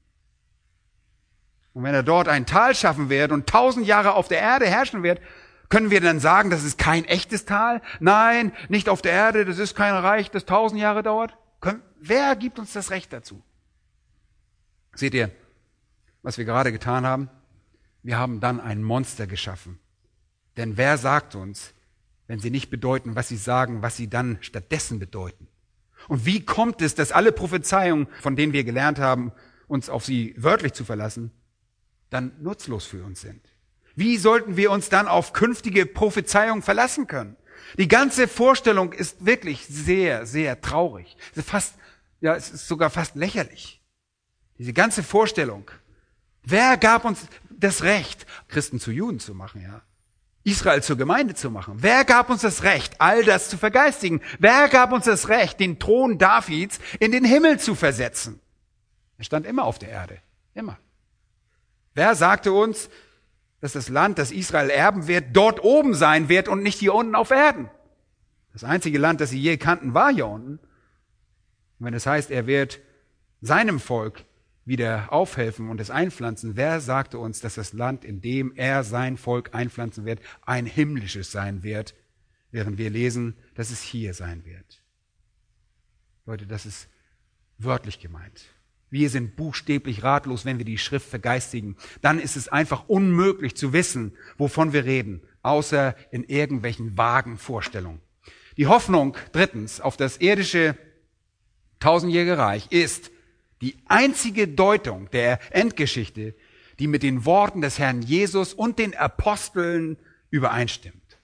Und wenn er dort ein Tal schaffen wird und tausend Jahre auf der Erde herrschen wird, können wir dann sagen, das ist kein echtes Tal? Nein, nicht auf der Erde, das ist kein Reich, das tausend Jahre dauert. Können, wer gibt uns das Recht dazu? Seht ihr, was wir gerade getan haben? Wir haben dann ein Monster geschaffen. Denn wer sagt uns, wenn sie nicht bedeuten, was sie sagen, was sie dann stattdessen bedeuten? Und wie kommt es, dass alle Prophezeiungen, von denen wir gelernt haben, uns auf sie wörtlich zu verlassen, dann nutzlos für uns sind? Wie sollten wir uns dann auf künftige Prophezeiungen verlassen können? Die ganze Vorstellung ist wirklich sehr, sehr traurig. Es ist fast, ja, es ist sogar fast lächerlich. Diese ganze Vorstellung. Wer gab uns das Recht, Christen zu Juden zu machen, ja? Israel zur Gemeinde zu machen? Wer gab uns das Recht, all das zu vergeistigen? Wer gab uns das Recht, den Thron Davids in den Himmel zu versetzen? Er stand immer auf der Erde. Immer. Wer sagte uns, dass das Land, das Israel erben wird, dort oben sein wird und nicht hier unten auf Erden? Das einzige Land, das sie je kannten, war hier unten. Und wenn es heißt, er wird seinem Volk wieder aufhelfen und es einpflanzen, wer sagte uns, dass das Land, in dem er sein Volk einpflanzen wird, ein himmlisches sein wird, während wir lesen, dass es hier sein wird? Leute, das ist wörtlich gemeint. Wir sind buchstäblich ratlos, wenn wir die Schrift vergeistigen. Dann ist es einfach unmöglich zu wissen, wovon wir reden, außer in irgendwelchen vagen Vorstellungen. Die Hoffnung, drittens, auf das irdische tausendjährige Reich ist die einzige Deutung der Endgeschichte, die mit den Worten des Herrn Jesus und den Aposteln übereinstimmt.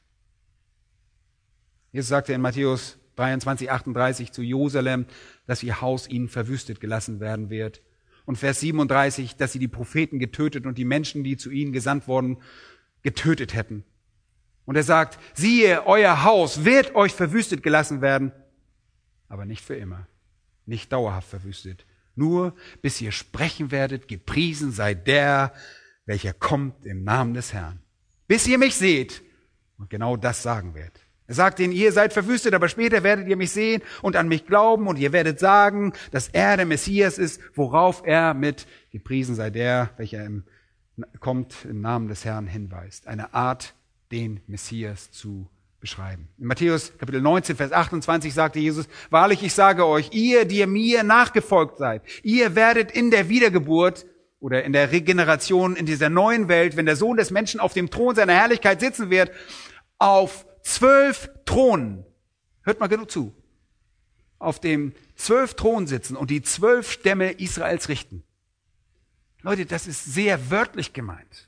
Jesus sagte in Matthäus dreiundzwanzig, achtunddreißig zu Jerusalem, dass ihr Haus ihnen verwüstet gelassen werden wird. Und Vers siebenunddreißig, dass sie die Propheten getötet und die Menschen, die zu ihnen gesandt wurden, getötet hätten. Und er sagt, siehe, euer Haus wird euch verwüstet gelassen werden, aber nicht für immer, nicht dauerhaft verwüstet. Nur bis ihr sprechen werdet, gepriesen sei der, welcher kommt im Namen des Herrn. Bis ihr mich seht und genau das sagen wird. Er sagt ihnen, ihr seid verwüstet, aber später werdet ihr mich sehen und an mich glauben und ihr werdet sagen, dass er der Messias ist, worauf er mit gepriesen sei der, welcher im, kommt im Namen des Herrn hinweist. Eine Art, den Messias zu beschreiben. In Matthäus Kapitel neunzehn, Vers achtundzwanzig sagte Jesus, wahrlich, ich sage euch, ihr, die ihr mir nachgefolgt seid, ihr werdet in der Wiedergeburt oder in der Regeneration in dieser neuen Welt, wenn der Sohn des Menschen auf dem Thron seiner Herrlichkeit sitzen wird, auf zwölf Thronen, hört mal genug zu, auf dem zwölf Thronen sitzen und die zwölf Stämme Israels richten. Leute, das ist sehr wörtlich gemeint.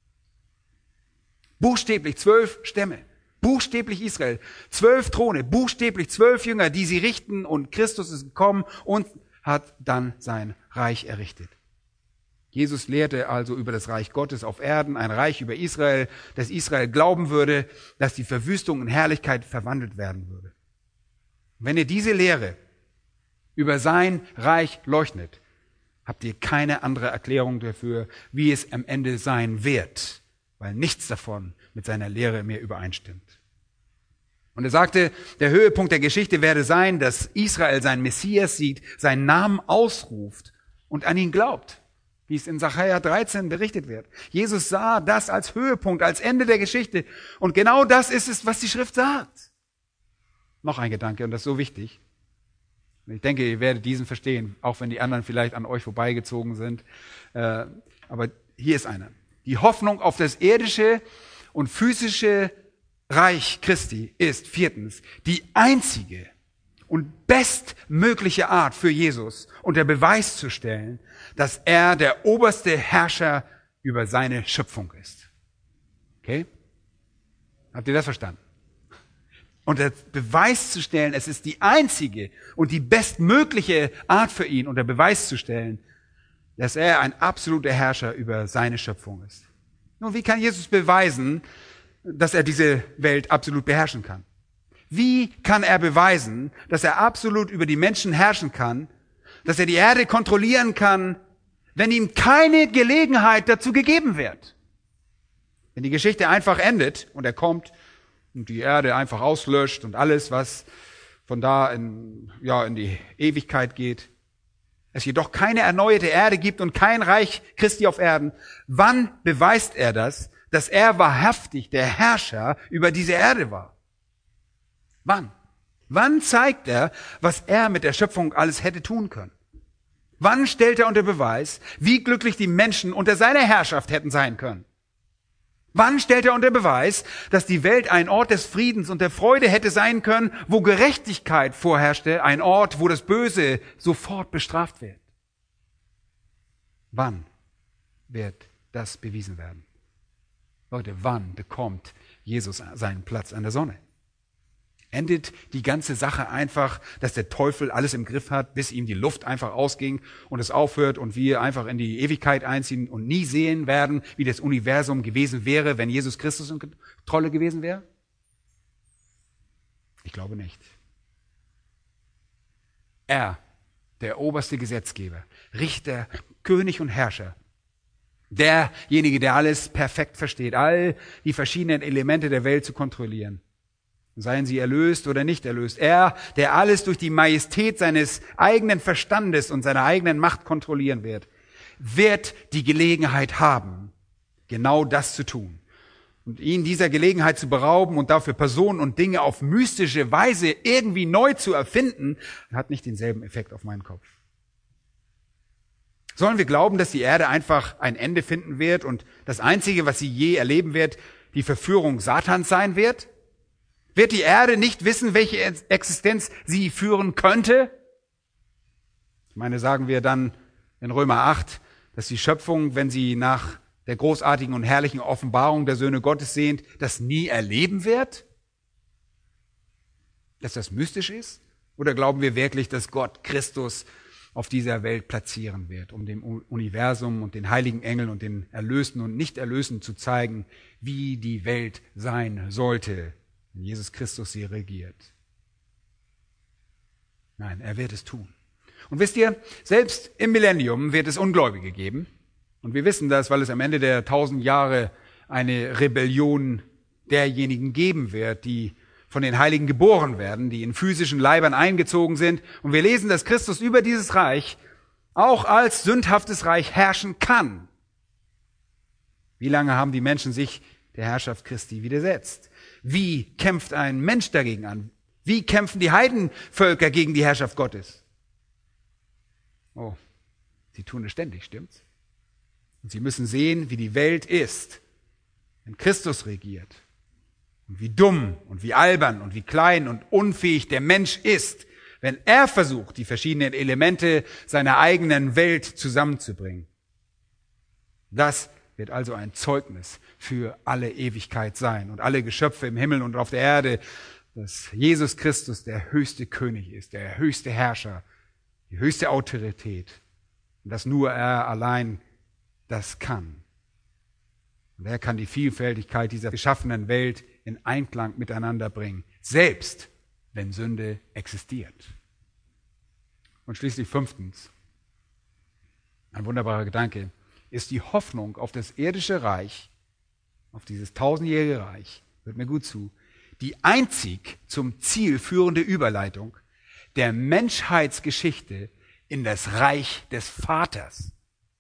Buchstäblich zwölf Stämme. Buchstäblich Israel, zwölf Throne, buchstäblich zwölf Jünger, die sie richten und Christus ist gekommen und hat dann sein Reich errichtet. Jesus lehrte also über das Reich Gottes auf Erden, ein Reich über Israel, dass Israel glauben würde, dass die Verwüstung in Herrlichkeit verwandelt werden würde. Wenn ihr diese Lehre über sein Reich leugnet, habt ihr keine andere Erklärung dafür, wie es am Ende sein wird, weil nichts davon mit seiner Lehre mehr übereinstimmt. Und er sagte, der Höhepunkt der Geschichte werde sein, dass Israel seinen Messias sieht, seinen Namen ausruft und an ihn glaubt, wie es in Sacharja dreizehn berichtet wird. Jesus sah das als Höhepunkt, als Ende der Geschichte. Und genau das ist es, was die Schrift sagt. Noch ein Gedanke, und das ist so wichtig. Und ich denke, ihr werdet diesen verstehen, auch wenn die anderen vielleicht an euch vorbeigezogen sind. Aber hier ist einer. Die Hoffnung auf das irdische und physische Reich Christi ist viertens die einzige und bestmögliche Art für Jesus unter Beweis zu stellen, dass er der oberste Herrscher über seine Schöpfung ist. Okay? Habt ihr das verstanden? Unter Beweis zu stellen, es ist die einzige und die bestmögliche Art für ihn, unter Beweis zu stellen, dass er ein absoluter Herrscher über seine Schöpfung ist. Nun, wie kann Jesus beweisen, dass er diese Welt absolut beherrschen kann? Wie kann er beweisen, dass er absolut über die Menschen herrschen kann, dass er die Erde kontrollieren kann, wenn ihm keine Gelegenheit dazu gegeben wird? Wenn die Geschichte einfach endet und er kommt und die Erde einfach auslöscht und alles, was von da in, ja, in die Ewigkeit geht, es jedoch keine erneuerte Erde gibt und kein Reich Christi auf Erden, wann beweist er das, dass er wahrhaftig der Herrscher über diese Erde war? Wann? Wann zeigt er, was er mit der Schöpfung alles hätte tun können? Wann stellt er unter Beweis, wie glücklich die Menschen unter seiner Herrschaft hätten sein können? Wann stellt er unter Beweis, dass die Welt ein Ort des Friedens und der Freude hätte sein können, wo Gerechtigkeit vorherrschte, ein Ort, wo das Böse sofort bestraft wird? Wann wird das bewiesen werden? Leute, wann bekommt Jesus seinen Platz an der Sonne? Endet die ganze Sache einfach, dass der Teufel alles im Griff hat, bis ihm die Luft einfach ausging und es aufhört und wir einfach in die Ewigkeit einziehen und nie sehen werden, wie das Universum gewesen wäre, wenn Jesus Christus in Kontrolle gewesen wäre? Ich glaube nicht. Er, der oberste Gesetzgeber, Richter, König und Herrscher, derjenige, der alles perfekt versteht, all die verschiedenen Elemente der Welt zu kontrollieren, seien sie erlöst oder nicht erlöst. Er, der alles durch die Majestät seines eigenen Verstandes und seiner eigenen Macht kontrollieren wird, wird die Gelegenheit haben, genau das zu tun. Und ihn dieser Gelegenheit zu berauben und dafür Personen und Dinge auf mystische Weise irgendwie neu zu erfinden, hat nicht denselben Effekt auf meinen Kopf. Sollen wir glauben, dass die Erde einfach ein Ende finden wird und das Einzige, was sie je erleben wird, die Verführung Satans sein wird? Wird die Erde nicht wissen, welche Existenz sie führen könnte? Ich meine, sagen wir dann in Römer acht, dass die Schöpfung, wenn sie nach der großartigen und herrlichen Offenbarung der Söhne Gottes sehnt, das nie erleben wird? Dass das mystisch ist? Oder glauben wir wirklich, dass Gott Christus auf dieser Welt platzieren wird, um dem Universum und den heiligen Engeln und den Erlösten und Nicht-Erlösten zu zeigen, wie die Welt sein sollte, wenn Jesus Christus sie regiert? Nein, er wird es tun. Und wisst ihr, selbst im Millennium wird es Ungläubige geben. Und wir wissen das, weil es am Ende der tausend Jahre eine Rebellion derjenigen geben wird, die von den Heiligen geboren werden, die in physischen Leibern eingezogen sind. Und wir lesen, dass Christus über dieses Reich auch als sündhaftes Reich herrschen kann. Wie lange haben die Menschen sich der Herrschaft Christi widersetzt? Wie kämpft ein Mensch dagegen an? Wie kämpfen die Heidenvölker gegen die Herrschaft Gottes? Oh, sie tun es ständig, stimmt's? Und sie müssen sehen, wie die Welt ist, wenn Christus regiert. Und wie dumm und wie albern und wie klein und unfähig der Mensch ist, wenn er versucht, die verschiedenen Elemente seiner eigenen Welt zusammenzubringen. Das wird also ein Zeugnis für alle Ewigkeit sein und alle Geschöpfe im Himmel und auf der Erde, dass Jesus Christus der höchste König ist, der höchste Herrscher, die höchste Autorität und dass nur er allein das kann. Und er kann die Vielfältigkeit dieser geschaffenen Welt in Einklang miteinander bringen, selbst wenn Sünde existiert. Und schließlich fünftens, ein wunderbarer Gedanke, ist die Hoffnung auf das irdische Reich, auf dieses tausendjährige Reich, hört mir gut zu, die einzig zum Ziel führende Überleitung der Menschheitsgeschichte in das Reich des Vaters.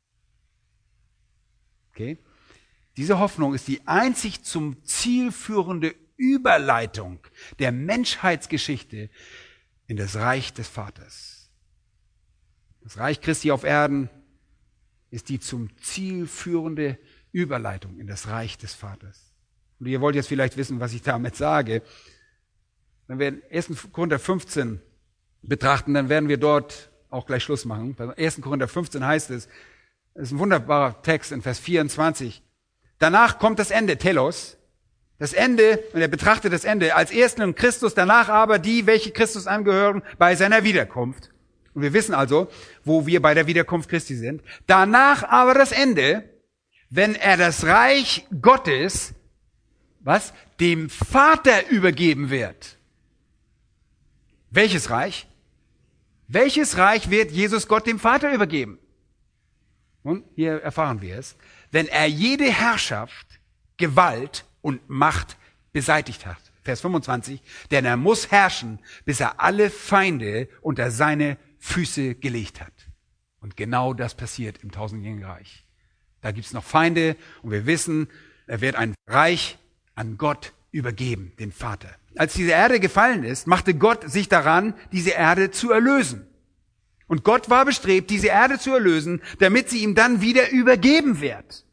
Okay? Diese Hoffnung ist die einzig zum Ziel führende Überleitung der Menschheitsgeschichte in das Reich des Vaters. Das Reich Christi auf Erden ist die zum Ziel führende Überleitung in das Reich des Vaters. Und ihr wollt jetzt vielleicht wissen, was ich damit sage. Wenn wir ersten Korinther fünfzehn betrachten, dann werden wir dort auch gleich Schluss machen. Bei ersten Korinther fünfzehn heißt es, das ist ein wunderbarer Text in Vers vierundzwanzig, danach kommt das Ende, Telos, Das Ende, und er betrachtet das Ende als Erstling Christus, danach aber die, welche Christus angehören, bei seiner Wiederkunft. Und wir wissen also, wo wir bei der Wiederkunft Christi sind. Danach aber das Ende, wenn er das Reich Gottes, was? Dem Vater übergeben wird. Welches Reich? Welches Reich wird Jesus Gott dem Vater übergeben? Und hier erfahren wir es. Wenn er jede Herrschaft, Gewalt und Macht beseitigt hat. Vers fünfundzwanzig. Denn er muss herrschen, bis er alle Feinde unter seine Füße gelegt hat. Und genau das passiert im tausendjährigen Reich. Da gibt's noch Feinde und wir wissen, er wird ein Reich an Gott übergeben, den Vater. Als diese Erde gefallen ist, machte Gott sich daran, diese Erde zu erlösen. Und Gott war bestrebt, diese Erde zu erlösen, damit sie ihm dann wieder übergeben wird.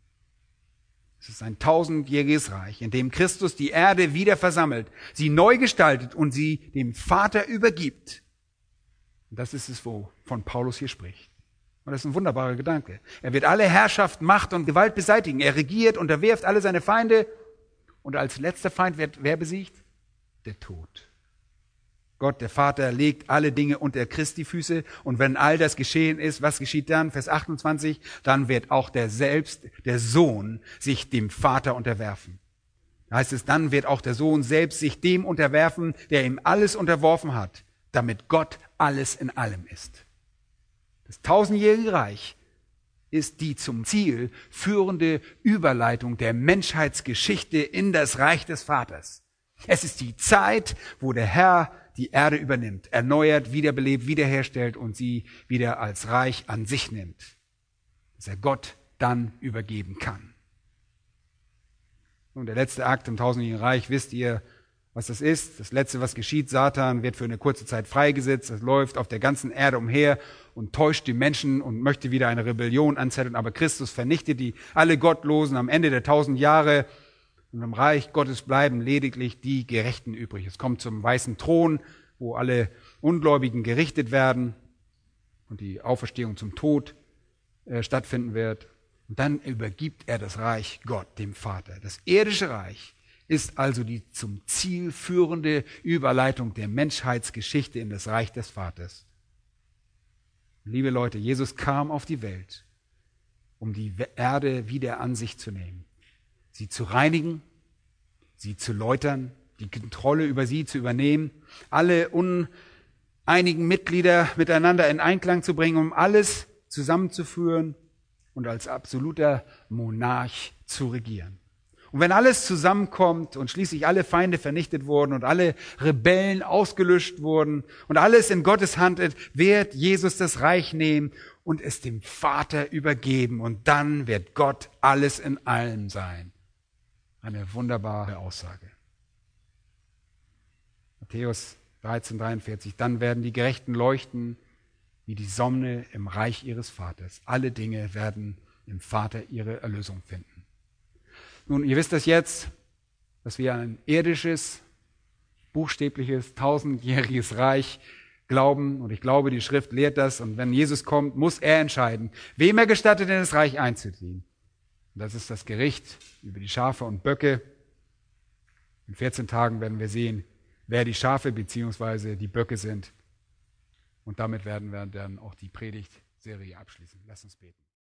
Es ist ein tausendjähriges Reich, in dem Christus die Erde wieder versammelt, sie neu gestaltet und sie dem Vater übergibt. Und das ist es, wovon Paulus hier spricht. Und das ist ein wunderbarer Gedanke. Er wird alle Herrschaft, Macht und Gewalt beseitigen. Er regiert, unterwirft alle seine Feinde. Und als letzter Feind wird wer besiegt? Der Tod. Gott, der Vater, legt alle Dinge unter Christi Füße. Und wenn all das geschehen ist, was geschieht dann? Vers achtundzwanzig, dann wird auch der selbst, der Sohn, sich dem Vater unterwerfen. Da heißt es, dann wird auch der Sohn selbst sich dem unterwerfen, der ihm alles unterworfen hat, damit Gott alles in allem ist. Das tausendjährige Reich ist die zum Ziel führende Überleitung der Menschheitsgeschichte in das Reich des Vaters. Es ist die Zeit, wo der Herr die Erde übernimmt, erneuert, wiederbelebt, wiederherstellt und sie wieder als Reich an sich nimmt, dass er Gott dann übergeben kann. Und der letzte Akt im tausendjährigen Reich, wisst ihr, was das ist? Das Letzte, was geschieht, Satan wird für eine kurze Zeit freigesetzt, es läuft auf der ganzen Erde umher und täuscht die Menschen und möchte wieder eine Rebellion anzetteln, aber Christus vernichtet die, alle Gottlosen am Ende der tausend Jahre. Und im Reich Gottes bleiben lediglich die Gerechten übrig. Es kommt zum weißen Thron, wo alle Ungläubigen gerichtet werden und die Auferstehung zum Tod äh, stattfinden wird. Und dann übergibt er das Reich Gott, dem Vater. Das irdische Reich ist also die zum Ziel führende Überleitung der Menschheitsgeschichte in das Reich des Vaters. Liebe Leute, Jesus kam auf die Welt, um die Erde wieder an sich zu nehmen. Sie zu reinigen, sie zu läutern, die Kontrolle über sie zu übernehmen, alle uneinigen Mitglieder miteinander in Einklang zu bringen, um alles zusammenzuführen und als absoluter Monarch zu regieren. Und wenn alles zusammenkommt und schließlich alle Feinde vernichtet wurden und alle Rebellen ausgelöscht wurden und alles in Gottes Hand ist, wird Jesus das Reich nehmen und es dem Vater übergeben. Und dann wird Gott alles in allem sein. Eine wunderbare Aussage. Matthäus dreizehn dreiundvierzig. Dann werden die Gerechten leuchten wie die Sonne im Reich ihres Vaters. Alle Dinge werden im Vater ihre Erlösung finden. Nun, ihr wisst das jetzt, dass wir an ein irdisches, buchstäbliches, tausendjähriges Reich glauben. Und ich glaube, die Schrift lehrt das. Und wenn Jesus kommt, muss er entscheiden, wem er gestattet, in das Reich einzuziehen. Und das ist das Gericht über die Schafe und Böcke. In vierzehn Tagen werden wir sehen, wer die Schafe bzw. die Böcke sind. Und damit werden wir dann auch die Predigtserie abschließen. Lass uns beten.